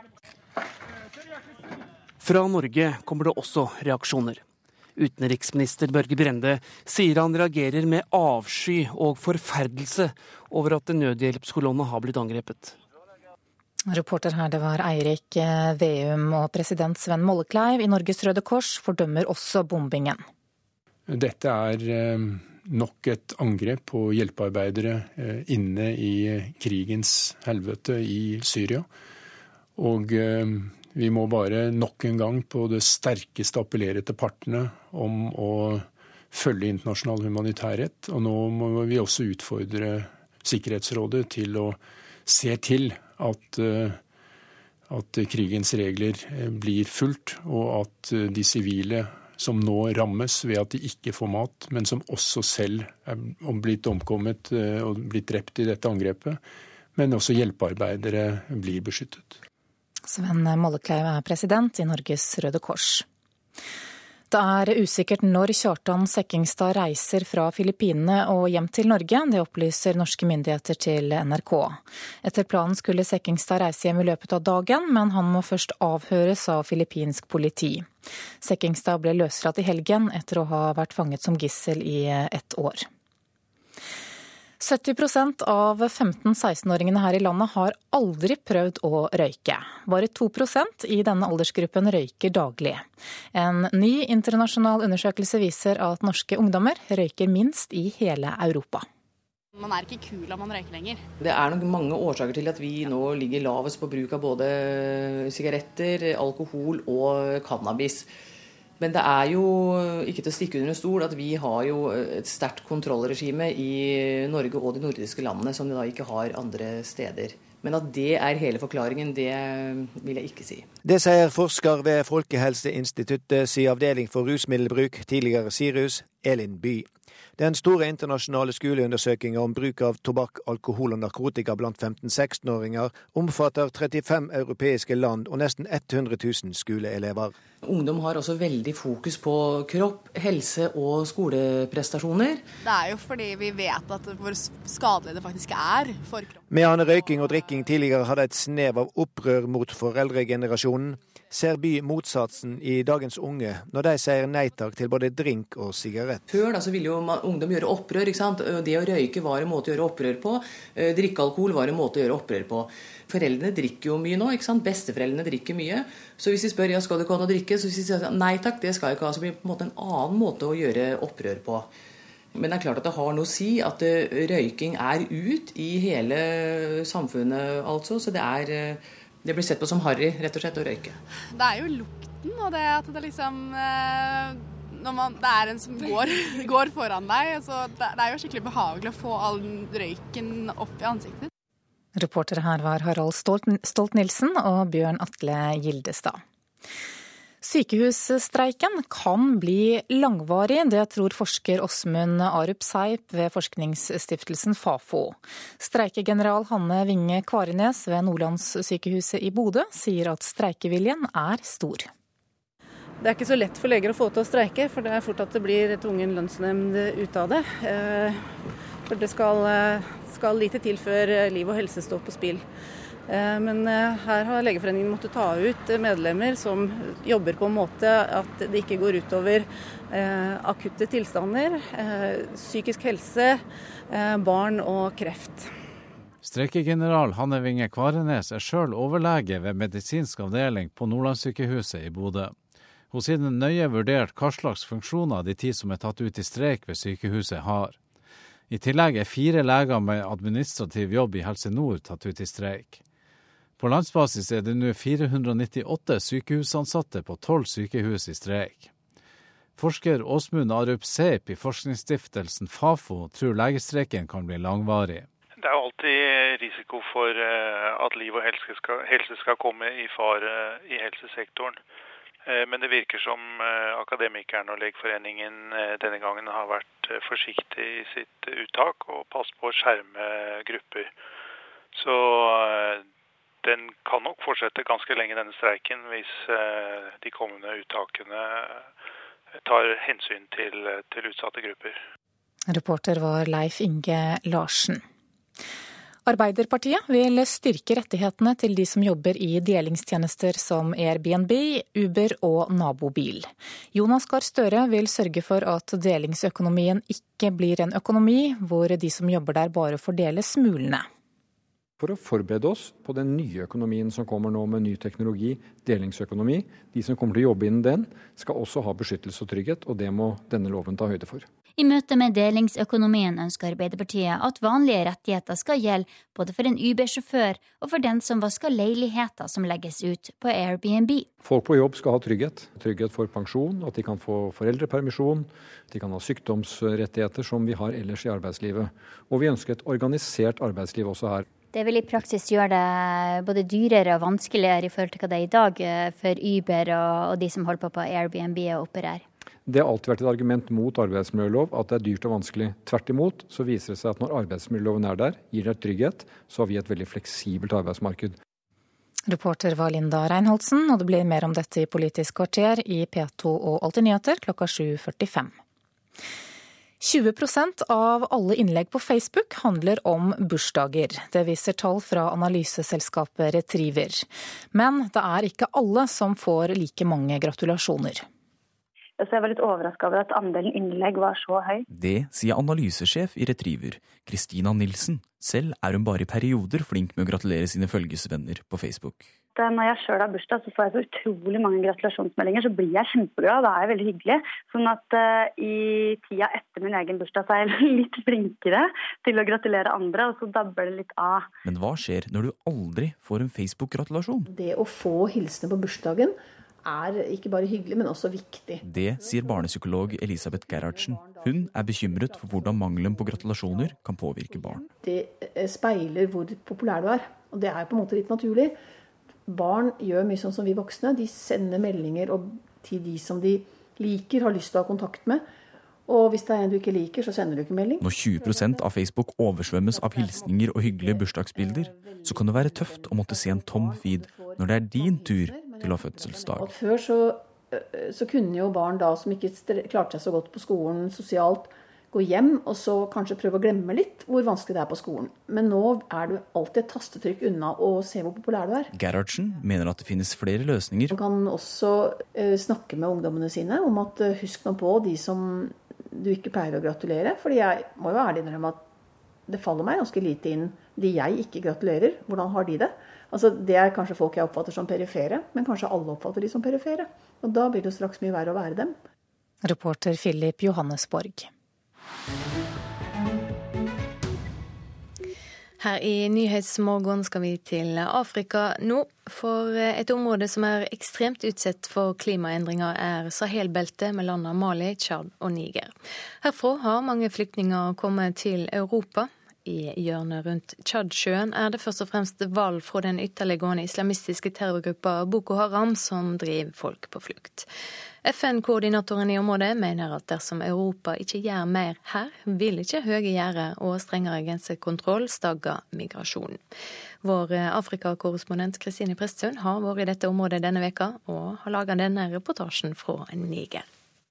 Fra Norge kommer det også reaksjoner. Utenriksminister Børge Brende sier han reagerer med avsky og forferdelse over at en nødhjelpskolonne har blitt angrepet. Reporter her, det var Eirik Veum, og president Sven Mollekleiv i Norges Røde Kors fordømmer også bombingen. Dette er nok et angrep på hjelpearbeidere inne i krigens helvete i Syria. Og vi må bare nok en gang på det sterkeste appellere til partene om å følge internasjonal humanitærrett. Og nå må vi også utfordre Sikkerhetsrådet til å se til at, at krigens regler blir fulgt, og at de sivile som nå rammes ved at de ikke får mat, men som også selv er blitt omkommet og blitt drept i dette angrepet, men også hjelpearbeidere blir beskyttet. Sven Mollekleiv er president i Norges Røde Kors. Det er usikkert når Kjartan Sekkingstad reiser fra Filippinene og hjem til Norge. Det opplyser norske myndigheter til N R K. Etter planen skulle Sekkingstad reise hjem i løpet av dagen, men han må først avhøres av filippinsk politi. Sekkingstad ble løslatt i helgen etter å ha vært fanget som gissel i ett år. sytti prosent av femten-seksten-åringene her i landet har aldri prøvd å røyke. Bare to prosent i denne aldersgruppen røyker daglig. En ny internasjonal undersøkelse viser at norske ungdommer røyker minst i hele Europa. Man er ikke kul om man røyker lenger. Det er nok mange årsaker til at vi nå ligger lavest på bruk av både sigaretter, alkohol og cannabis. Men det er jo ikke til å stikke under stol at vi har jo et sterkt kontrollregime i Norge og de nordiske landene som vi da ikke har andre steder. Men at det er hele forklaringen, det vil jeg ikke si. Det sier forsker ved Folkehelseinstituttet si avdeling for rusmiddelbruk, tidligere Sirus, Elin By. Den store internasjonale skoleundersøkingen om bruk av tobakk, alkohol og narkotika blant femten-seksten-åringer omfatter trettifem europeiske land og nesten hundre tusen skoleelever. Ungdom har også veldig fokus på kropp, helse og skoleprestasjoner. Det er jo fordi vi vet at hvor skadelig det faktisk er for kroppen. Medan røyking og drikking tidligere hadde et snev av opprør mot foreldregenerasjonen, ser By motsatsen i dagens unge når de sier nei takk til både drink og sigarett. Før da så ville jo ungdom gjøre opprør, ikke sant? Det å røyke var en måte å gjøre opprør på. Drikke alkohol var en måte å gjøre opprør på. Foreldrene drikker jo mye nå, ikke sant? Besteforeldrene drikker mye. Så hvis de spør, ja, skal du ikke ha noe å drikke? Så hvis de sier nei takk, det skal jeg ikke ha, så blir det på en måte en annen måte å gjøre opprør på. Men det er klart at det har noe å si at røyking er ut i hele samfunnet, altså. Så det er... Det blir sett på som harry, rett og slett, å røyke. Det er jo lukten, og det at det liksom når man, det er en som går, går foran deg, så det er jo skikkelig behagelig å få all røyken opp i ansiktet. Reportere her var Harald Stolt-Nielsen og Bjørn Atle Gildestad. Sykehusstreiken kan bli langvarig, det tror forsker Åsmund Arup Seip ved forskningsstiftelsen Fafo. Streikegeneral Hanne Winge Kvarenes ved Nordlandssykehuset i Bodø sier at streikeviljen er stor. Det er ikke så lett for leger å få til å streike, for det er fort at det blir tvungen lønnsnemnd ut av det. For det skal, skal lite til før liv og helse står på spill. Men her har Legeforeningen måttet ta ut medlemmer som jobber på en måte at det ikke går utover akutte tilstander, psykisk helse, barn og kreft. Streikegeneral Hanne Winge Kvarenes er selv overlege ved medisinsk avdeling på Nordlandssykehuset i Bodø. Hun sier den nøye vurdert hva slags funksjoner de ti som er tatt ut i streik ved sykehuset har. I tillegg er fire leger med administrativ jobb i Helse Nord tatt ut i streik. På landsbasis er det nå fire hundre nittiåtte sykehusansatte på tolv sykehus i streik. Forsker Åsmund Arup Seip i forskningsstiftelsen Fafo tror legestreiken kan bli langvarig. Det er alltid risiko for at liv og helse skal, helse skal komme i fare i helsesektoren. Men det virker som akademikeren og Legeforeningen denne gangen har vært forsiktig i sitt uttak og passet på å skjerme grupper. Så den kan nok fortsette ganske lenge denne streiken hvis de kommende uttakene tar hensyn til, til utsatte grupper. Reporter var Leif Inge Larsen. Arbeiderpartiet vil styrke rettighetene til de som jobber i delingstjenester som Airbnb, Uber og Nabobil. Jonas Gahr Støre vil sørge for at delingsøkonomien ikke blir en økonomi hvor de som jobber der bare får dele smulene. For å forberede oss på den nye økonomien som kommer nå med ny teknologi, delingsøkonomi. De som kommer til å jobbe innen den, skal også ha beskyttelse og trygghet, og det må denne loven ta høyde for. I møte med delingsøkonomien ønsker Arbeiderpartiet at vanlige rettigheter skal gjelde både for en Uber-sjåfør og for den som vasker leiligheter som legges ut på Airbnb. Folk på jobb skal ha trygghet. Trygghet for pensjon, at de kan få foreldrepermisjon, de kan ha sykdomsrettigheter som vi har ellers i arbeidslivet. Og vi ønsker et organisert arbeidsliv også her. Det vil i praksis gjøre det både dyrere og vanskeligere i forhold til hva det er i dag for Uber og de som holder på på Airbnb og opererer. Det har alltid vært et argument mot arbeidsmiljølov at det er dyrt og vanskelig. Tvert imot så viser det seg at når arbeidsmiljøloven er der, gir det trygghet, så har vi et veldig fleksibelt arbeidsmarked. Reporter var Linda Reinholdsen, og det blir mer om dette i Politisk kvarter i P to og Alltid nyheter klokka sju førtifem. tjue prosent av alle innlegg på Facebook handler om bursdager. Det viser tall fra analyseselskapet Retriever. Men det er ikke alle som får like mange gratulasjoner. Så jeg var litt overrasket over at andelen innlegg var så høy. Det sier analysesjef i Retriever, Kristina Nilsen. Selv er hun bare i perioder flink med å gratulere sine følgesvenner på Facebook. Når jeg selv har bursdag, så får jeg så utrolig mange gratulasjonsmeldinger, så blir jeg kjempeglad, det er veldig hyggelig. Sånn at uh, i tida etter min egen bursdag, så er jeg litt flinkere til å gratulere andre, og så dabber det litt av. Men hva skjer når du aldri får en Facebook-gratulasjon? Det å få hilsene på bursdagen er ikke bare hyggelig, men også viktig. Det sier barnepsykolog Elisabeth Gerhardsen. Hun er bekymret for hvordan mangelen på gratulasjoner kan påvirke barn. Det speiler hvor populær du er, og det er på en måte litt naturlig. Barn gjør mye sånn som vi voksne. De sender meldinger til de som de liker, har lyst til å ha kontakt med. Og hvis det er en du ikke liker, så sender du ikke melding. Når tjue prosent av Facebook oversvømmes av hilsninger og hyggelige bursdagsbilder, så kan det være tøft å måtte se en tom feed når det er din tur til å ha fødselsdag. Og før så, så kunne jo barn da som ikke klarte seg så godt på skolen sosialt, gå hjem og så kanskje prøve å glemme litt hvor vanskelig det er på skolen. Men nå er du alltid et tastetrykk unna å se hvor populær du er. Gerhardsen mener at det finnes flere løsninger. Man kan også uh, snakke med ungdommene sine om at uh, husk nå på de som du ikke pleier å gratulere. Fordi jeg må jo ærlig innrømme at det faller meg ganske lite inn de jeg ikke gratulerer. Hvordan har de det? Altså, det er kanskje folk jeg oppfatter som perifere, men kanskje alle oppfatter de som perifere. Og da blir det straks mye verre å være dem. Reporter Philip Johannesborg. Her i Nyhetsmorgen skal vi til Afrika nå, for et område som er ekstremt utsatt for klimaendringer er Sahel-beltet med landene Mali, Tsjad og Niger. Herfra har mange flyktninger kommet til Europa. I hjørnet rundt Tsjadsjøen er det først og fremst valg fra den ytterliggående islamistiske terrorgruppa Boko Haram som driver folk på flukt. F N-koordinatoren i området mener at dersom Europa ikke gjør mer her, vil ikke høye gjerder og strengere grensekontroll stagge migrasjonen. Vår Afrika-korrespondent Kristine Presttun har vært i dette området denne veka og har laget denne reportasjen fra Niger.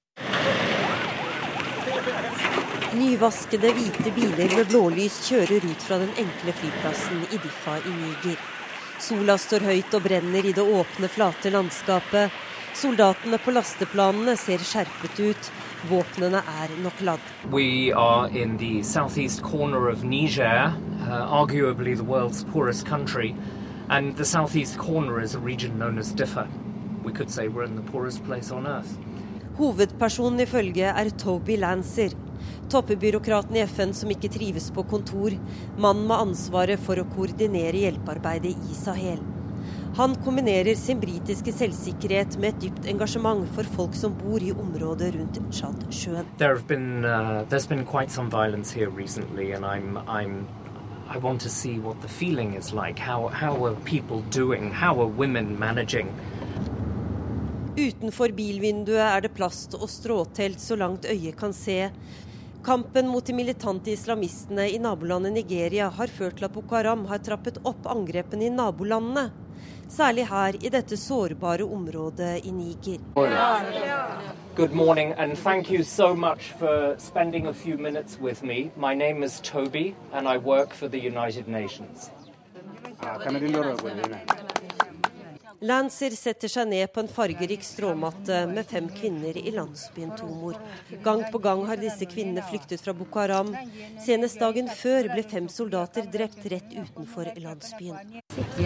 Nyvaskede hvite biler med blålys kjører ut fra den enkle flyplassen i Diffa i Niger. Sola står høyt og brenner i det åpne, flate landskapet. Soldatene på lasteplanene ser skjerpet ut. Våpnene er nok ladd. We are in the southeast corner of Niger, uh, arguably the world's poorest country, and the southeast corner is a region known as Diffa. We could say we're in the poorest place on earth. Hovedpersonen i følget er Toby Lancer, toppebyråkraten i F N som ikke trives på kontor, mannen med ansvaret for å koordinere hjelpearbeidet i Sahel. Han kombinerer sin britiske selvsikkerhet med et dypt engasjement for folk som bor i området rundt Tsjadsjøen. There have been uh, there's been quite some violence here recently, and I'm I'm I want to see what the feeling is like. How how are people doing? How are women managing? Utenfor bilvinduet er det plast og stråtelt så langt øyet kan se. Kampen mot de militante islamistene i nabolandet Nigeria har ført til at Boko Haram har trappet opp angrepene i nabolandene. Særlig her i dette sårbare området i Niger. Good morning and thank you so much for spending a few minutes with me. My name is Toby and I work for the United Nations. Lancer setter seg ned på en fargerik stråmatte med fem kvinner i landsbyen Tomor. Gang på gang har disse kvinnene flyktet fra Boko Haram. Senest dagen før ble fem soldater drept rett utenfor landsbyen.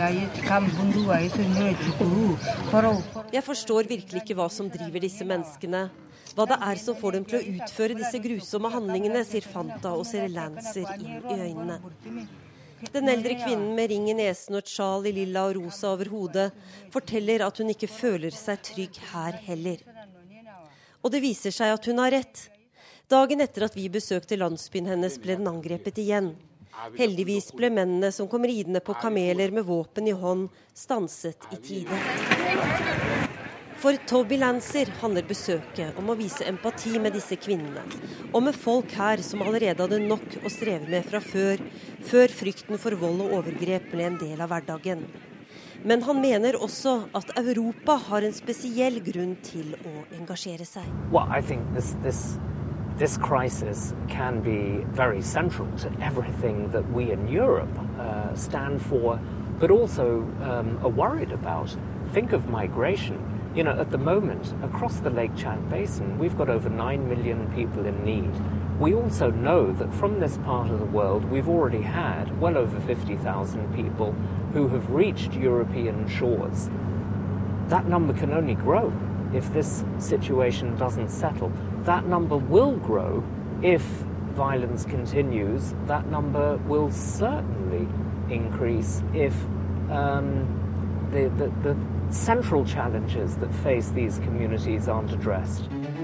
Jeg forstår virkelig ikke hva som driver disse menneskene. Hva det er som får dem til å utføre disse grusomme handlingene, sier Fanta og ser Lancer inn i øynene. Den eldre kvinnen med ring i nesen og et sjal i lilla og rosa over hodet forteller at hun ikke føler seg trygg her heller. Og det viser seg at hun har rett. Dagen etter at vi besøkte landsbyen hennes ble den angrepet igjen. Heldigvis ble mennene som kom ridende på kameler med våpen i hånd stanset i tide. For Toby Lancer handler besøket om å vise empati med disse kvinnene, og med folk her som allerede hadde nok å streve med fra før, før frykten for vold og overgrep ble en del av hverdagen. Men han mener også at Europa har en spesiell grunn til å engasjere seg. Well, I think this, this, this crisis can be very central to everything that we in Europe uh, stand for, but also um, are worried about. Think of migration. You know, at the moment, across the Lake Chad Basin, we've got over nine million people in need. We also know that from this part of the world, we've already had well over fifty thousand people who have reached European shores. That number can only grow if this situation doesn't settle. That number will grow if violence continues. That number will certainly increase if um, the, the, the central challenges that face these communities aren't addressed.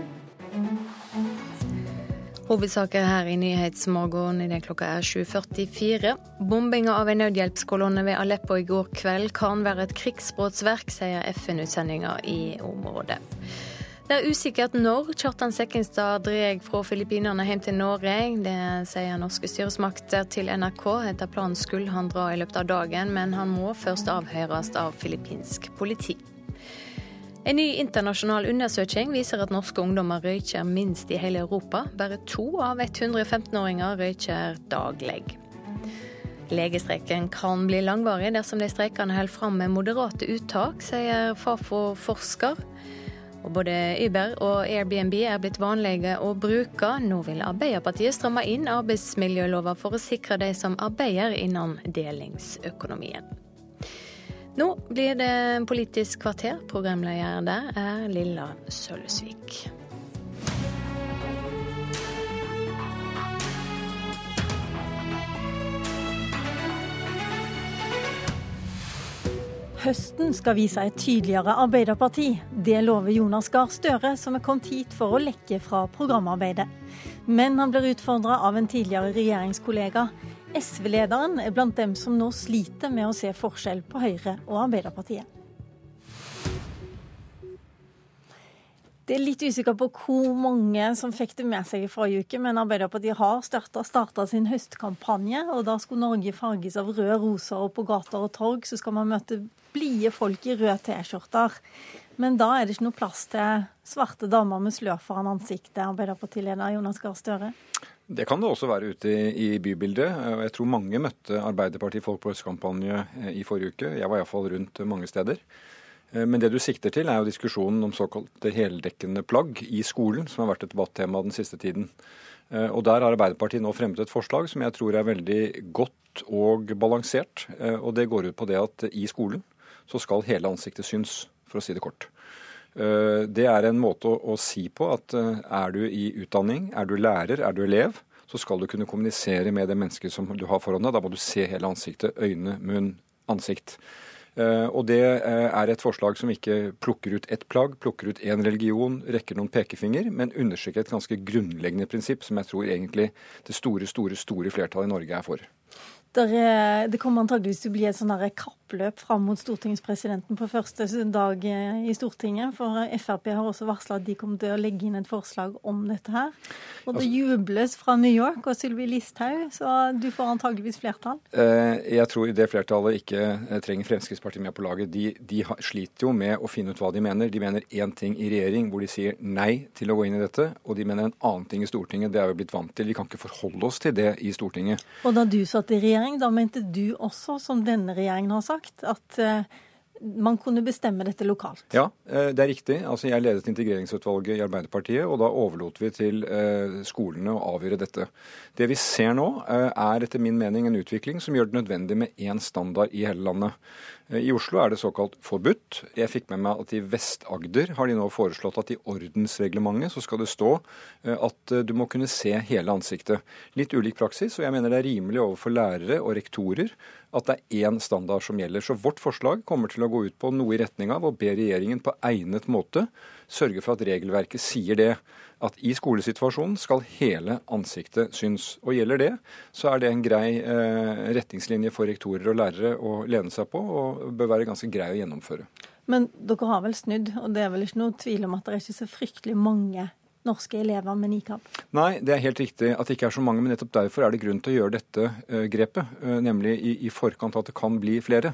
Hovedsaker her i Nyhetsmorgen i det klokka er sju førtifire. Bombinga av en nødhjelpskolonne ved Aleppo i går kveld kan være et krigsbrottsverk, sier F N-utsendinger i området. Det er usikkert når Kjartan Sekkingstad dreg fra Filippinerne hjem til Norge. Det sier norske styresmakter til N R K. Etter planen skulle han dra i løpet av dagen, men han må først avhøres av filippinsk politi. En ny internasjonal undersøking viser at norske ungdommer røyker minst i hele Europa. Bare to av hundre og femten-åringer røyker daglig. Legestreiken kan bli langvarig dersom de streikende holder fram med moderate uttak, sier Fafo-forsker. Og både Uber og Airbnb er blitt vanlige å bruke. Nå vil Arbeiderpartiet stramme inn arbeidsmiljølover for å sikre de som arbeider innen delingsøkonomien. Nå blir det Politisk kvarter. Programleder der er Lilla Sølvsvik. Høsten skal vise et tydeligere Arbeiderparti. Det lover Jonas Gahr Støre, som er kommet hit for å lekke fra programarbeidet. Men han blir utfordret av en tidligere regjeringskollega. S V-lederen er blant dem som nå sliter med å se forskjell på Høyre og Arbeiderpartiet. Det er litt usikker på hvor mange som fikk det med seg i forrige uke, men Arbeiderpartiet har startet, startet sin høstkampanje, og da skulle Norge farges av røde roser, og på gater og torg så skal man møte blide folk i røde T-skjorter. Men da er det ikke noe plass til svarte damer med slør foran ansiktet, Arbeiderpartileder Jonas Gahr Støre. Det kan det også være ute i, i bybildet. Jeg tror mange møtte Arbeiderpartiet-folk på høstkampanje i forrige uke. Jeg var i hvert fall rundt mange steder. Men det du sikter til er jo diskusjonen om såkalte heldekkende plagg i skolen, som har vært et debattema den siste tiden. Og der har Arbeiderpartiet nå fremmet et forslag som jeg tror er veldig godt og balansert. Og det går ut på det at i skolen så skal hele ansiktet synes, for å si det kort. Det er en måte å, å si på at er du i utdanning, er du lærer, er du elev, så skal du kunne kommunisere med det mennesket som du har foran deg. Da må du se hele ansiktet, øyne, munn, ansikt. Uh, og det uh, er et forslag som ikke plukker ut ett plagg, plukker ut en religion, rekker noen pekefinger, men understreker et ganske grunnleggende prinsipp som jeg tror egentlig det store, store, store flertallet i Norge er for. Der er, det kommer antageligvis til å bli et sånn kappløp fram mot stortingspresidenten på første dag i Stortinget, for Frp har også varslet at de kommer til å legge inn et forslag om dette her. Og det jubles fra New York og Sylvi Listhaug, så du får antageligvis flertall. Jeg tror det flertallet ikke trenger Fremskrittspartiet med på laget. De, de sliter jo med å finne ut hva de mener. De mener én ting i regjering hvor de sier nei til å gå inn i dette, og de mener en annen ting i Stortinget. Det er vi blitt vant til. Vi kan ikke forholde oss til det i Stortinget. Og da du satt i regjering, da mente du også, som denne regjeringen har sagt, at uh, man kunne bestemme dette lokalt. Ja, det er riktig. Altså, jeg ledet integreringsutvalget i Arbeiderpartiet, og da overlot vi til uh, skolene å avgjøre dette. Det vi ser nå uh, er etter min mening en utvikling som gjør det nødvendig med én standard i hele landet. I Oslo er det såkalt forbudt. Jeg fikk med meg at i Vest-Agder har de nå foreslått at i ordensreglementet så skal det stå at du må kunne se hele ansiktet. Litt ulik praksis, og jeg mener det er rimelig overfor lærere og rektorer at det er én standard som gjelder. Så vårt forslag kommer til å gå ut på noe i retning av å be regjeringen på egnet måte sørge for at regelverket sier det. At i skolesituasjonen skal hele ansiktet synes. Og gjelder det, så er det en grei eh, retningslinje for rektorer og lærere å lene seg på, og bør være ganske grei å gjennomføre. Men dere har vel snudd, og det er vel ikke noe tvil om at det er ikke så fryktelig mange norske elever med nikab? Nei, det er helt riktig at det ikke er så mange, men nettopp derfor er det grunn til å gjøre dette eh, grepet, eh, nemlig i, i forkant at det kan bli flere.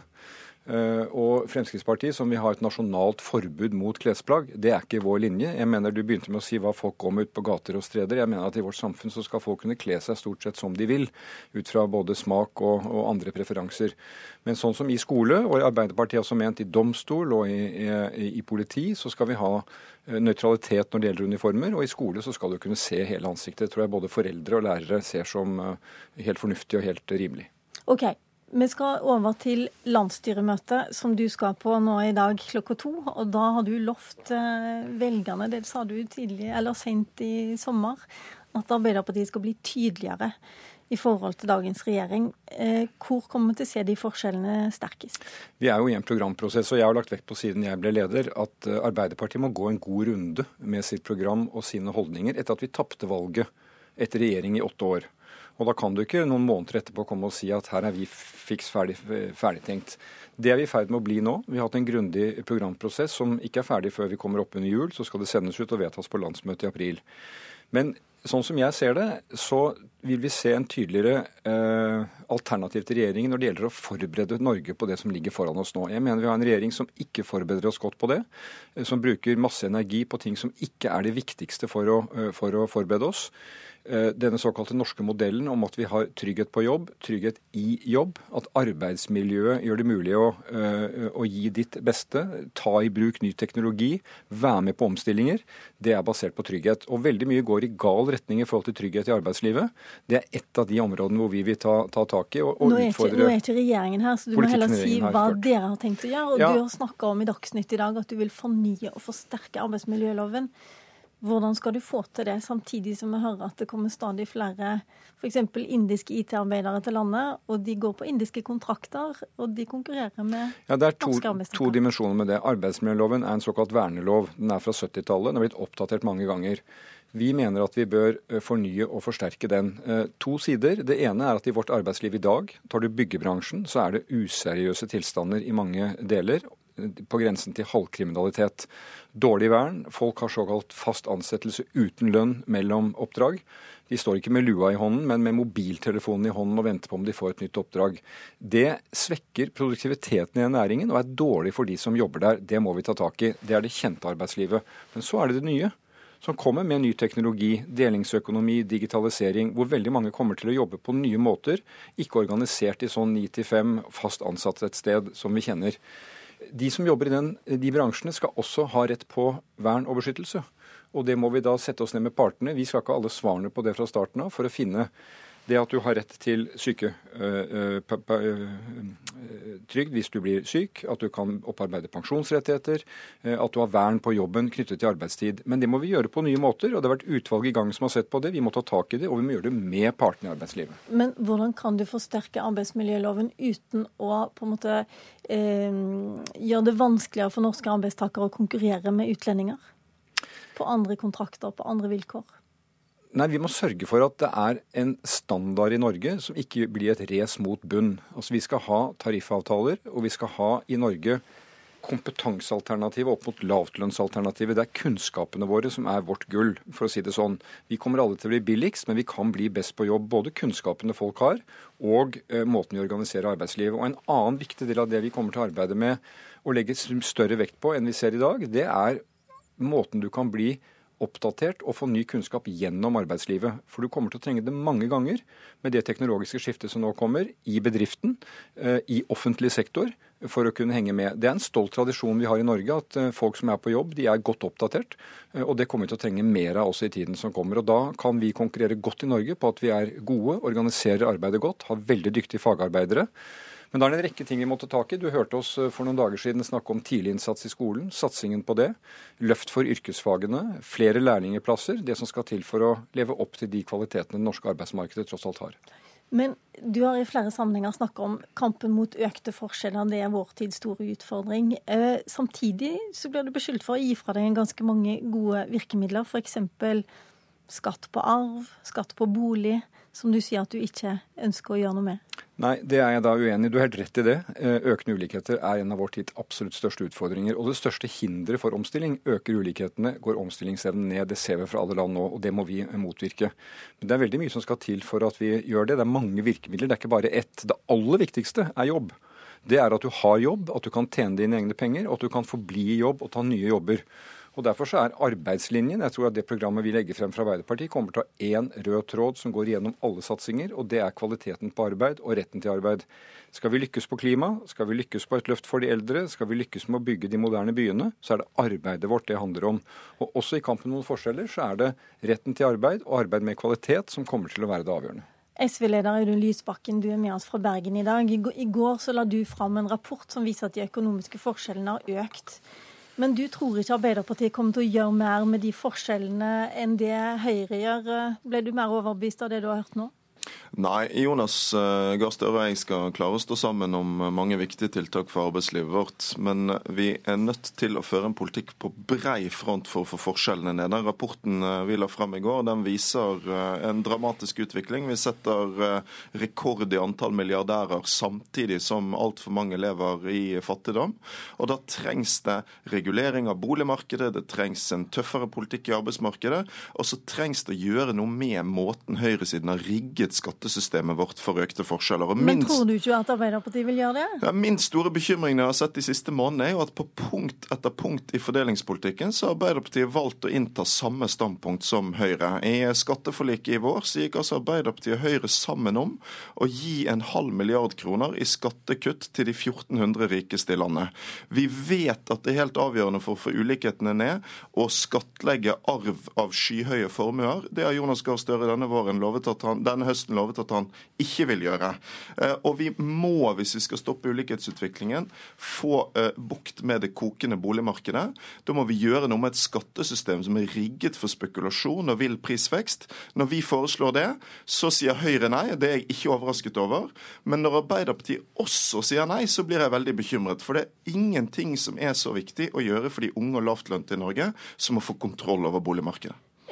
Uh, og Fremskrittspartiet, som vi har et nasjonalt forbud mot klesplagg, det er ikke vår linje. Jeg mener Du begynte med å si hva folk går med ut på gater og streder. Jeg mener at i vårt samfunn så skal folk kunne kle seg stort sett som de vil, ut fra både smak og, og andre preferanser. Men sånn som i skole, og Arbeiderpartiet har også ment i domstol og i, i, i politi, så skal vi ha nøytralitet når det gjelder uniformer, og i skole så skal du kunne se hele ansiktet. Det tror jeg både foreldre og lærere ser som uh, helt fornuftig og helt rimelig. Ok. Vi skal over til landsstyremøtet som du skal på nå i dag klokka to, og da har du lovt eh, velgerne, det sa du tidlig, eller sent i sommer, at Arbeiderpartiet skal bli tydeligere i forhold til dagens regjering. Eh, hvor kommer vi til å se de forskjellene sterkest? Vi er jo i en programprosess, og jeg har lagt vekt på siden jeg ble leder, at Arbeiderpartiet må gå en god runde med sitt program og sine holdninger etter at vi tapte valget etter regjering i åtte år. Og da kan du ikke noen måneder etterpå komme og si at her er vi fiks ferdig, ferdigtenkt. Det er vi i ferd med å bli nå. Vi har hatt en grundig programprosess som ikke er ferdig før vi kommer opp under jul. Så skal det sendes ut og vedtas på landsmøtet i april. Men sånn som jeg ser det, så vil vi se en tydeligere eh, alternativ til regjeringen når det gjelder å forberede Norge på det som ligger foran oss nå. Jeg mener vi har en regjering som ikke forbereder oss godt på det, som bruker masse energi på ting som ikke er det viktigste for å, for å forberede oss. Denne såkalte norske modellen om at vi har trygghet på jobb, trygghet i jobb, at arbeidsmiljøet gjør det mulig å, å gi ditt beste, ta i bruk ny teknologi, være med på omstillinger, det er basert på trygghet. Og veldig mye går i gal retning i forhold til trygghet i arbeidslivet. Det er ett av de områdene hvor vi vil ta, ta tak i og, og nå utfordre ikke, Nå er ikke regjeringen her, så du må heller si hva dere har tenkt å gjøre. Og ja. Du har snakket om i Dagsnytt i dag at du vil fornye og forsterke arbeidsmiljøloven. Hvordan skal du få til det, samtidig som vi hører at det kommer stadig flere for eksempel indiske I T-arbeidere til landet, og de går på indiske kontrakter, og de konkurrerer med ja, det er to, norske arbeidstakere? To dimensjoner med det. Arbeidsmiljøloven er en såkalt vernelov. Den er fra syttitallet, den har blitt oppdatert mange ganger. Vi mener at vi bør fornye og forsterke den. To sider. Det ene er at i vårt arbeidsliv i dag, tar du byggebransjen, så er det useriøse tilstander i mange deler, på grensen til halvkriminalitet. Dårlig vern, folk har såkalt fast ansettelse uten lønn mellom oppdrag. De står ikke med lua i hånden, men med mobiltelefonen i hånden og venter på om de får et nytt oppdrag. Det svekker produktiviteten i den næringen og er dårlig for de som jobber der. Det må vi ta tak i. Det er det kjente arbeidslivet. Men så er det det nye, som kommer med ny teknologi, delingsøkonomi, digitalisering, hvor veldig mange kommer til å jobbe på nye måter, ikke organisert i sånn ni til fem fast ansatt et sted som vi kjenner. De som jobber i den, de bransjene skal også ha rett på vern og beskyttelse. Og det må vi da sette oss ned med partene. Vi skal ikke ha alle svarene på det fra starten av for å finne det at du har rett til syketrygd hvis du blir syk, at du kan opparbeide pensjonsrettigheter, at du har vern på jobben knyttet til arbeidstid. Men det må vi gjøre på nye måter, og det har vært utvalg i gang som har sett på det. Vi må ta tak i det, og vi må gjøre det med partene i arbeidslivet. Men hvordan kan du forsterke arbeidsmiljøloven uten å på en måte eh, gjøre det vanskeligere for norske arbeidstakere å konkurrere med utlendinger? På andre kontrakter, på andre vilkår? Nei, vi må sørge for at det er en standard i Norge som ikke blir et race mot bunn. Altså, vi skal ha tariffavtaler, og vi skal ha i Norge kompetansealternativet opp mot lavtlønnsalternativet. Det er kunnskapene våre som er vårt gull, for å si det sånn. Vi kommer alle til å bli billigst, men vi kan bli best på jobb. Både kunnskapene folk har, og eh, måten vi organiserer arbeidslivet. Og en annen viktig del av det vi kommer til å arbeide med og legge større vekt på enn vi ser i dag, det er måten du kan bli oppdatert og få ny kunnskap gjennom arbeidslivet. For du kommer til å trenge det mange ganger med det teknologiske skiftet som nå kommer i bedriften, i offentlig sektor, for å kunne henge med. Det er en stolt tradisjon vi har i Norge, at folk som er på jobb, de er godt oppdatert, og det kommer vi til å trenge mer av også i tiden som kommer. Og da kan vi konkurrere godt i Norge på at vi er gode, organiserer arbeidet godt, har veldig dyktige fagarbeidere. Men da er det en rekke ting vi måtte tak i. Du hørte oss for noen dager siden snakke om tidlig innsats i skolen, satsingen på det, løft for yrkesfagene, flere lærlingeplasser, det som skal til for å leve opp til de kvalitetene det norske arbeidsmarkedet tross alt har. Men du har i flere sammenhenger snakket om kampen mot økte forskjeller, det er vår tids store utfordring. Eh, samtidig så blir du beskyldt for å gi fra deg en ganske mange gode virkemidler, for eksempel skatt på arv, skatt på bolig, som du sier at du ikke ønsker å gjøre noe med. Nei, det er jeg da uenig. Du har helt rett i det. Økende ulikheter er en av vår tids absolutt største utfordringer. Og det største hindret for omstilling. Øker ulikhetene, går omstillingsevnen ned. Det ser vi fra alle land nå, og det må vi motvirke. Men det er veldig mye som skal til for at vi gjør det. Det er mange virkemidler, det er ikke bare ett. Det aller viktigste er jobb. Det er at du har jobb, at du kan tjene dine egne penger, og at du kan forbli i jobb og ta nye jobber. Og Derfor så er arbeidslinjen, jeg tror at det programmet vi legger frem fra Arbeiderpartiet, kommer til å ha én rød tråd som går igjennom alle satsinger, og det er kvaliteten på arbeid og retten til arbeid. Skal vi lykkes på klima, skal vi lykkes på et løft for de eldre, skal vi lykkes med å bygge de moderne byene, så er det arbeidet vårt det handler om. Og også i kampen mot forskjeller så er det retten til arbeid og arbeid med kvalitet som kommer til å være det avgjørende. S V-leder Audun Lysbakken, du er med oss fra Bergen i dag. I går så la du fram en rapport som viser at de økonomiske forskjellene har økt. Men du tror ikke Arbeiderpartiet kommer til å gjøre mer med de forskjellene enn det Høyre gjør. Ble du mer overbevist av det du har hørt nå? Nei, Jonas Gahr Støre og jeg skal klare å stå sammen om mange viktige tiltak for arbeidslivet vårt, men vi er nødt til å føre en politikk på brei front for å få forskjellene ned. Den rapporten vi la frem i går, den viser en dramatisk utvikling. Vi setter rekord i antall milliardærer samtidig som alt for mange lever i fattigdom. Og da trengs det regulering av boligmarkedet, det trengs en tøffere politikk i arbeidsmarkedet, og så trengs det å gjøre noe med måten høyresiden har rigget skattesystemet vårt for økte forskjeller. Og Men minst, tror du ikke at Arbeiderpartiet vil gjøre det? ja, min store bekymring jeg har sett de siste månedene er jo at på punkt etter punkt i fordelingspolitikken så har Arbeiderpartiet valgt å innta samme standpunkt som Høyre. I skatteforliket i vår så gikk altså Arbeiderpartiet og Høyre sammen om å gi en halv milliard kroner i skattekutt til de fjorten hundre rikeste i landet. Vi vet at det er helt avgjørende for å få ulikhetene ned og skattlegge arv av skyhøye formuer. Det har Jonas Gahr Støre denne våren lovet at han, denne høsten lovet at han ikke vil gjøre. Og vi må, hvis vi skal stoppe ulikhetsutviklingen, få bukt med det kokende boligmarkedet. Da må vi gjøre noe med et skattesystem som er rigget for spekulasjon og vill prisvekst. Når vi foreslår det, så sier Høyre nei. Det er jeg ikke overrasket over. Men når Arbeiderpartiet også sier nei, så blir jeg veldig bekymret. For det er ingenting som er så viktig å gjøre for de unge og lavtlønte i Norge som å få kontroll over boligmarkedet.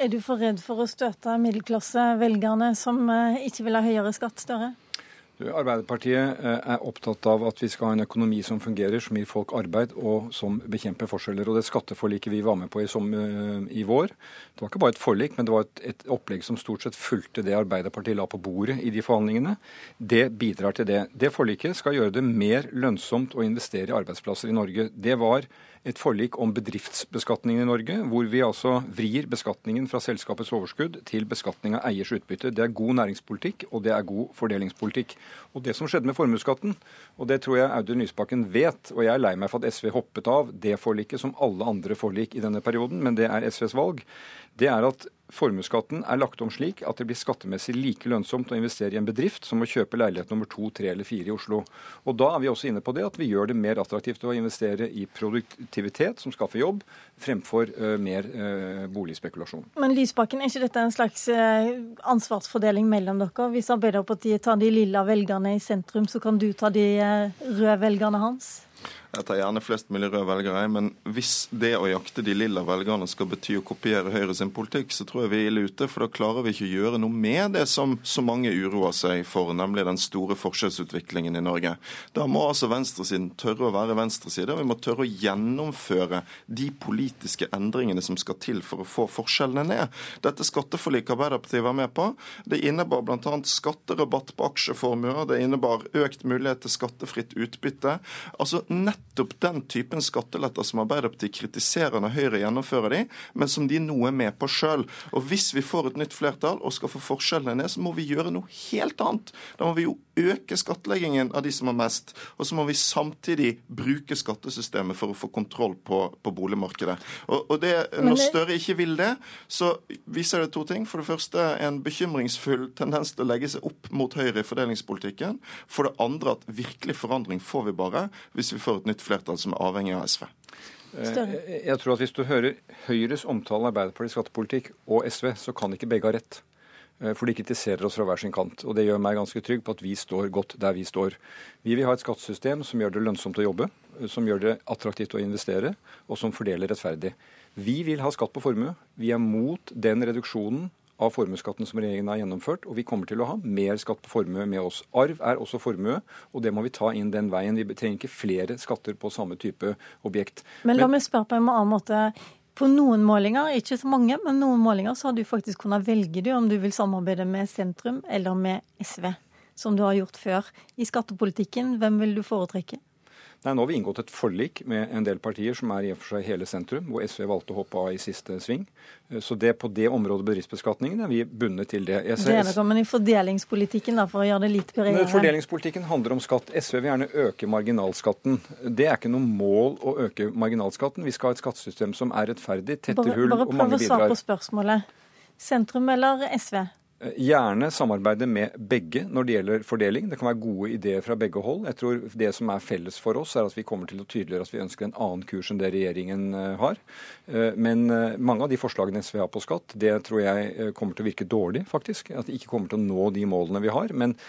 Er du for redd for å støte middelklassevelgerne som ikke vil ha høyere skatt, Støre? Arbeiderpartiet er opptatt av at vi skal ha en økonomi som fungerer, som gir folk arbeid og som bekjemper forskjeller. Og det skatteforliket vi var med på i, som, i vår, det var ikke bare et forlik, men det var et, et opplegg som stort sett fulgte det Arbeiderpartiet la på bordet i de forhandlingene. Det bidrar til det. Det forliket skal gjøre det mer lønnsomt å investere i arbeidsplasser i Norge. Det var et forlik om bedriftsbeskatningen i Norge, hvor vi altså vrir beskatningen fra selskapets overskudd til beskatning av eiers utbytte. Det er god næringspolitikk, og det er god fordelingspolitikk. Og det som skjedde med formuesskatten, og det tror jeg Audun Lysbakken vet, og jeg er lei meg for at S V hoppet av det forliket som alle andre forlik i denne perioden, men det er S Vs valg, det er at formuesskatten er lagt om slik at det blir skattemessig like lønnsomt å investere i en bedrift som å kjøpe leilighet nummer to, tre eller fire i Oslo. Og da er vi også inne på det at vi gjør det mer attraktivt å investere i produktivitet som skaffer jobb, fremfor uh, mer uh, boligspekulasjon. Men Lysbakken, er ikke dette en slags uh, ansvarsfordeling mellom dere? Hvis Arbeiderpartiet tar de lilla velgerne i sentrum, så kan du ta de uh, røde velgerne hans? Jeg tar gjerne flest mulig røde velgere, men hvis det å jakte de lilla velgerne skal bety å kopiere Høyre sin politikk, så tror jeg vi er ille ute, for da klarer vi ikke å gjøre noe med det som så mange uroer seg for, nemlig den store forskjellsutviklingen i Norge. Da må altså venstresiden tørre å være venstreside, og vi må tørre å gjennomføre de politiske endringene som skal til for å få forskjellene ned. Dette skatteforliket Arbeiderpartiet var med på, det innebar blant annet skatterabatt på aksjeformuer, det innebar økt mulighet til skattefritt utbytte. Altså nettopp den typen skatteletter som Arbeiderpartiet kritiserer når Høyre gjennomfører de, men som de nå er med på selv. Og hvis vi får et nytt flertall og skal få forskjellene ned, så må vi gjøre noe helt annet. Da må vi jo øke skattleggingen av de som har mest, og så må vi samtidig bruke skattesystemet for å få kontroll på, på boligmarkedet. Og, og det, når Støre ikke vil det, så viser det to ting. For det første en bekymringsfull tendens til å legge seg opp mot Høyre i fordelingspolitikken. For det andre at virkelig forandring får vi bare hvis vi får et nytt flertall som er avhengig av S V. Større. Jeg tror at hvis du hører Høyres omtale av Arbeiderpartiets skattepolitikk og S V, så kan ikke begge ha rett. For de kritiserer oss fra hver sin kant. Og det gjør meg ganske trygg på at vi står godt der vi står. Vi vil ha et skattesystem som gjør det lønnsomt å jobbe, som gjør det attraktivt å investere, og som fordeler rettferdig. Vi vil ha skatt på formue. Vi er mot den reduksjonen av formuesskatten som regjeringen har gjennomført, og vi kommer til å ha mer skatt på formue med oss. Arv er også formue, og det må vi ta inn den veien. Vi trenger ikke flere skatter på samme type objekt. Men la meg spørre på en annen måte. På noen målinger, ikke så mange, men noen målinger, så har du faktisk kunnet velge du om du vil samarbeide med sentrum eller med S V, som du har gjort før. I skattepolitikken, hvem vil du foretrekke? Nei, Nå har vi inngått et forlik med en del partier som er i og for seg hele sentrum, hvor S V valgte å hoppe av i siste sving. Så det på det området bedriftsbeskatningen er vi bundet til det. Jeg ser, det er noe, men i fordelingspolitikken, da, for å gjøre det litt bredere. Fordelingspolitikken handler om skatt. S V vil gjerne øke marginalskatten. Det er ikke noe mål å øke marginalskatten. Vi skal ha et skattesystem som er rettferdig, tetter hull og mange bidrar. Bare prøv å svare på spørsmålet. Sentrum eller S V? Gjerne samarbeide med begge når det gjelder fordeling. Det kan være gode ideer fra begge hold. Jeg tror det som er felles for oss, er at vi kommer til å tydeliggjøre at vi ønsker en annen kurs enn det regjeringen har. Men mange av de forslagene S V har på skatt, det tror jeg kommer til å virke dårlig, faktisk. At de ikke kommer til å nå de målene vi har. Men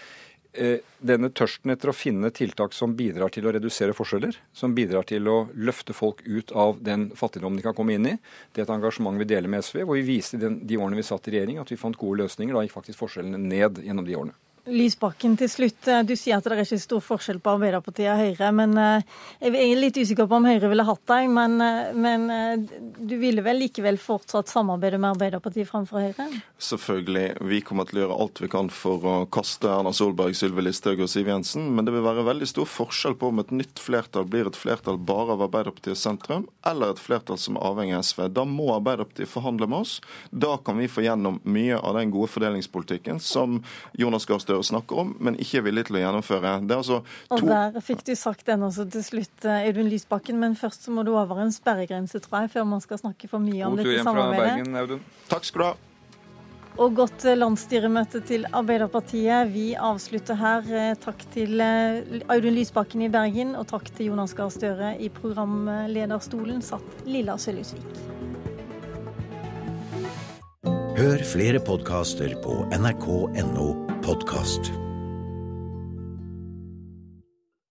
denne tørsten etter å finne tiltak som bidrar til å redusere forskjeller, som bidrar til å løfte folk ut av den fattigdom de kan komme inn i, det er et engasjement vi deler med S V, hvor vi viste i de årene vi satt i regjering at vi fant gode løsninger. Da gikk faktisk forskjellene ned gjennom de årene. Lysbakken, til slutt. Du sier at det er ikke stor forskjell på Arbeiderpartiet og Høyre, men jeg er litt usikker på om Høyre ville hatt deg, men, men du ville vel likevel fortsatt samarbeide med Arbeiderpartiet framfor Høyre? Selvfølgelig. Vi kommer til å gjøre alt vi kan for å kaste Erna Solberg, Sylvi Listhaug og Siv Jensen, men det vil være veldig stor forskjell på om et nytt flertall blir et flertall bare av Arbeiderpartiet og sentrum, eller et flertall som er avhengig av S V. Da må Arbeiderpartiet forhandle med oss. Da kan vi få gjennom mye av den gode fordelingspolitikken som Jonas Gahr Støre snakker om, men ikke er villig til å gjennomføre. Det er altså to... Og der fikk du sagt den også til slutt, Audun Lysbakken, men først så må du over en sperregrense, tror jeg, før man skal snakke for mye om God dette samarbeidet. Bergen, Audun. Takk skal du ha. Og godt landsstyremøte til Arbeiderpartiet. Vi avslutter her. Takk til Audun Lysbakken i Bergen, og takk til Jonas Gahr Støre i programlederstolen, satt Lilla Sølhusvik. Hør flere podkaster på N R K punktum N O podkast.